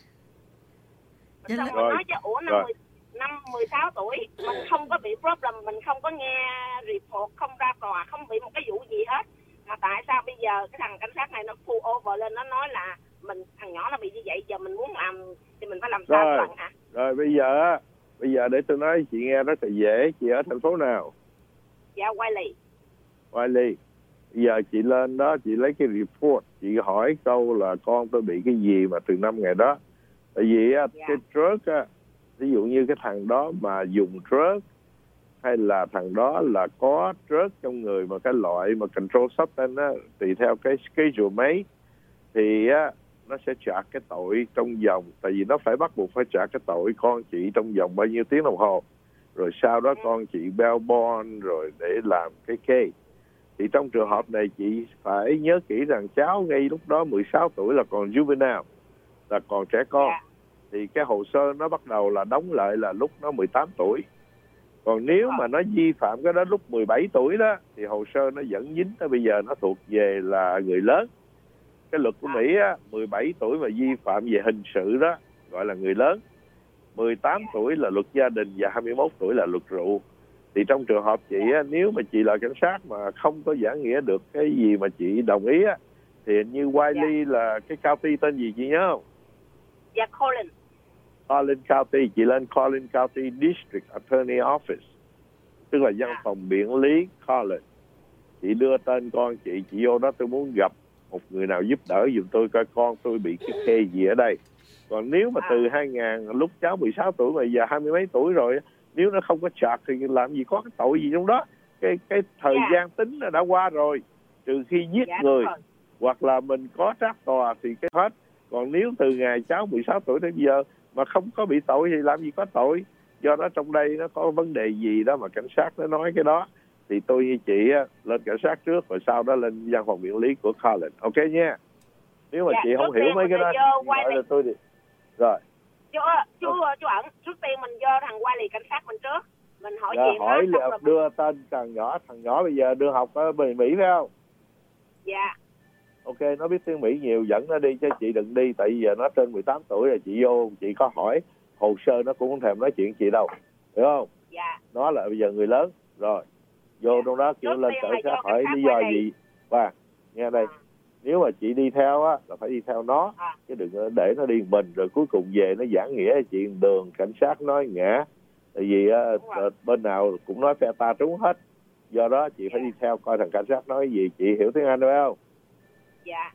Xong rồi nói chứ năm 16 tuổi mình không có bị problem, mình không có nghe report, không ra tòa, không bị một cái vụ gì hết. Mà tại sao bây giờ cái thằng cảnh sát này nó pull over lên, nó nói là thằng nhỏ nó bị như vậy, giờ mình muốn làm thì mình phải làm sao lần hả? Rồi bây giờ để tôi nói chị nghe rất là dễ. Chị ở thành phố nào? Dạ Wiley. Bây giờ chị lên đó, chị lấy cái report, chị hỏi câu là con tôi bị cái gì mà từ năm ngày đó. Tại vì cái drug á, ví dụ như cái thằng đó mà dùng drug, hay là thằng đó là có drug trong người mà cái loại mà control substance á, tùy theo cái schedule mấy, thì á nó sẽ trả cái tội trong vòng, tại vì nó phải bắt buộc phải trả cái tội con chị trong vòng bao nhiêu tiếng đồng hồ, rồi sau đó con chị bail bond rồi để làm cái case. Thì trong trường hợp này chị phải nhớ kỹ rằng cháu ngay lúc đó 16 tuổi là còn juvenile, là còn trẻ con. Thì cái hồ sơ nó bắt đầu là đóng lại là lúc nó 18 tuổi. Còn nếu mà nó vi phạm cái đó lúc 17 tuổi đó, thì hồ sơ nó vẫn dính tới bây giờ nó thuộc về là người lớn. Cái luật của Mỹ á, 17 tuổi mà vi phạm về hình sự đó gọi là người lớn, 18 tuổi là luật gia đình và 21 tuổi là luật rượu. Thì trong trường hợp chị á, nếu mà chị là cảnh sát mà không có giảng nghĩa được cái gì mà chị đồng ý á, thì như Wiley là cái county tên gì chị nhớ không? Dạ Collin County. Chị lên Collin County District Attorney Office, tức là văn phòng biện lý Collin. Chị đưa tên con chị vô đó, tôi muốn gặp một người nào giúp đỡ giùm tôi coi con tôi bị cái kê gì ở đây. Còn nếu mà từ 2000 lúc cháu 16 tuổi mà giờ 20 mấy tuổi rồi, nếu nó không có charge thì làm gì có cái tội gì trong đó. Cái thời gian tính đã qua rồi, trừ khi giết người hoặc là mình có trác tòa thì cái hết. Còn nếu từ ngày cháu 16 tuổi đến giờ mà không có bị tội thì làm gì có tội. Do đó trong đây nó có vấn đề gì đó mà cảnh sát nó nói cái đó, thì tôi như chị á, lên cảnh sát trước rồi sau đó lên văn phòng biện lý của Collins. Ok nha. Nếu mà chị không hiểu mấy cái đó thì gọi là tôi đi. Rồi. Chú ẩn, trước tiên mình vô thằng Wiley cảnh sát mình trước. Mình hỏi chuyện hỏi đó, đưa tên thằng nhỏ bây giờ đưa học ở bên Mỹ phải không? Dạ. Ok, nó biết tiếng Mỹ nhiều, dẫn nó đi chứ chị đừng đi, tại vì giờ nó trên 18 tuổi rồi. Chị vô, chị có hỏi hồ sơ nó cũng không thèm nói chuyện chị đâu, hiểu không? Dạ. Nó là bây giờ người lớn rồi, vô trong đó kêu lên cảnh sát hỏi lý do gì. Và nghe đây, nếu mà chị đi theo á là phải đi theo nó, chứ đừng để nó đi mình rồi cuối cùng về nó giảng nghĩa chuyện đường cảnh sát nói ngã. Tại vì bên nào cũng nói phe ta trúng hết. Do đó chị phải đi theo coi thằng cảnh sát nói gì. Chị hiểu tiếng Anh phải không? Dạ.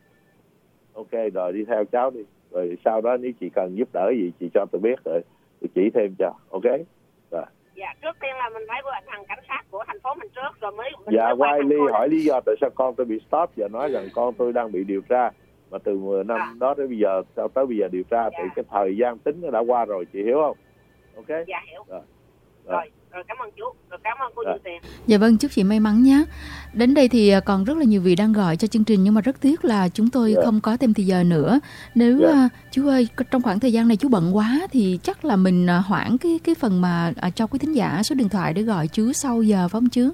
Ok, rồi đi theo cháu đi. Rồi sau đó nếu chị cần giúp đỡ gì chị cho tôi biết rồi tôi chỉ thêm cho. Ok? Rồi. Dạ, trước tiên là mình phải qua thằng cảnh sát của thành phố mình trước rồi mới Wiley hỏi lý do tại sao con tôi bị stop, và nói rằng con tôi đang bị điều tra. Mà từ 10 năm đó đến bây giờ, sau tới bây giờ điều tra thì cái thời gian tính nó đã qua rồi, chị hiểu không? Ok? Dạ, hiểu. Rồi, cảm ơn chú. Rồi cảm ơn cô Như Tiền. Dạ vâng, chúc chị may mắn nhé. Đến đây thì còn rất là nhiều vị đang gọi cho chương trình, nhưng mà rất tiếc là chúng tôi không có thêm thời giờ nữa. Nếu chú ơi, trong khoảng thời gian này chú bận quá thì chắc là mình hoãn cái phần mà cho quý thính giả số điện thoại để gọi chú sau giờ phải không chú?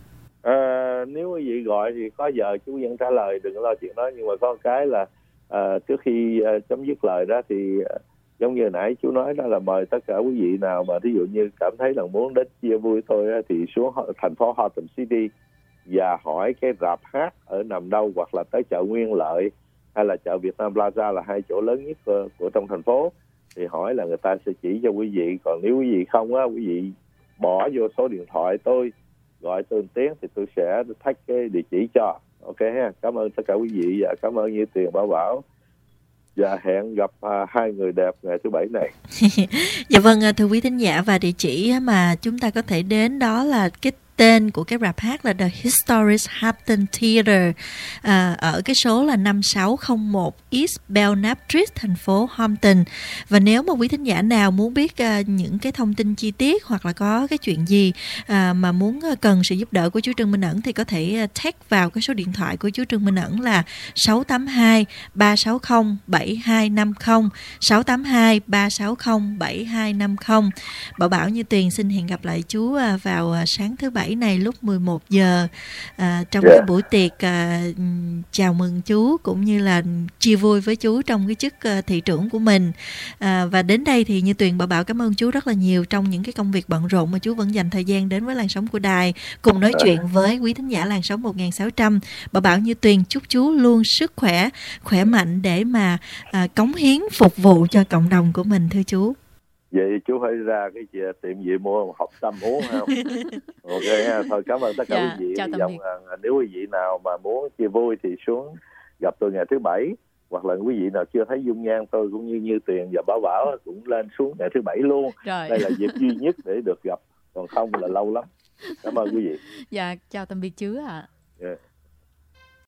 Nếu quý vị gọi thì có giờ chú vẫn trả lời, đừng lo chuyện đó. Nhưng mà có một cái là trước khi chấm dứt lời đó thì giống như nãy chú nói đó là mời tất cả quý vị nào mà ví dụ như cảm thấy là muốn đến chia vui thôi thì xuống thành phố Harlem City và hỏi cái rạp hát ở nằm đâu, hoặc là tới chợ Nguyên Lợi hay là chợ Việt Nam Plaza là hai chỗ lớn nhất của trong thành phố, thì hỏi là người ta sẽ chỉ cho quý vị. Còn nếu quý vị không á, quý vị bỏ vô số điện thoại tôi, gọi tôi một tiếng thì tôi sẽ thách cái địa chỉ cho. Ok ha, cảm ơn tất cả quý vị và cảm ơn Như Tuyền, Bảo. Và hẹn gặp hai người đẹp ngày thứ Bảy này. Dạ vâng, thưa quý thính giả, và địa chỉ mà chúng ta có thể đến đó là cái tên của cái rạp hát là The Historic Hampton Theatre, ở cái số là 5601 East Belknap Street, thành phố Hampton. Và nếu mà quý thính giả nào muốn biết những cái thông tin chi tiết hoặc là có cái chuyện gì mà muốn cần sự giúp đỡ của chú Trương Minh Ẩn thì có thể text vào cái số điện thoại của chú Trương Minh Ẩn là 682 360 7250, 682 360 7250. Bảo Như Tuyền xin hẹn gặp lại chú vào sáng thứ Bảy này lúc 11 giờ trong cái buổi tiệc chào mừng chú cũng như là chia vui với chú trong cái chức thị trưởng của mình. Và đến đây thì Như Tuyền Bảo cảm ơn chú rất là nhiều trong những cái công việc bận rộn mà chú vẫn dành thời gian đến với làn sóng của đài cùng nói chuyện với quý thính giả làn sóng 1600. Bảo Như Tuyền chúc chú luôn sức khỏe, khỏe mạnh để mà cống hiến phục vụ cho cộng đồng của mình, thưa chú. Vậy chú phải ra cái tiệm gì mua hộp sâm uống không? Ok ha, thôi cảm ơn tất cả quý vị. Nếu quý vị nào mà muốn chia vui thì xuống gặp tôi ngày thứ Bảy, hoặc là quý vị nào chưa thấy dung nhan tôi cũng như Tuyền và Bảo cũng lên xuống ngày thứ Bảy luôn. Rồi. Đây là dịp duy nhất để được gặp, còn không là lâu lắm. Cảm ơn quý vị. Dạ, chào tạm biệt chú ạ. Yeah.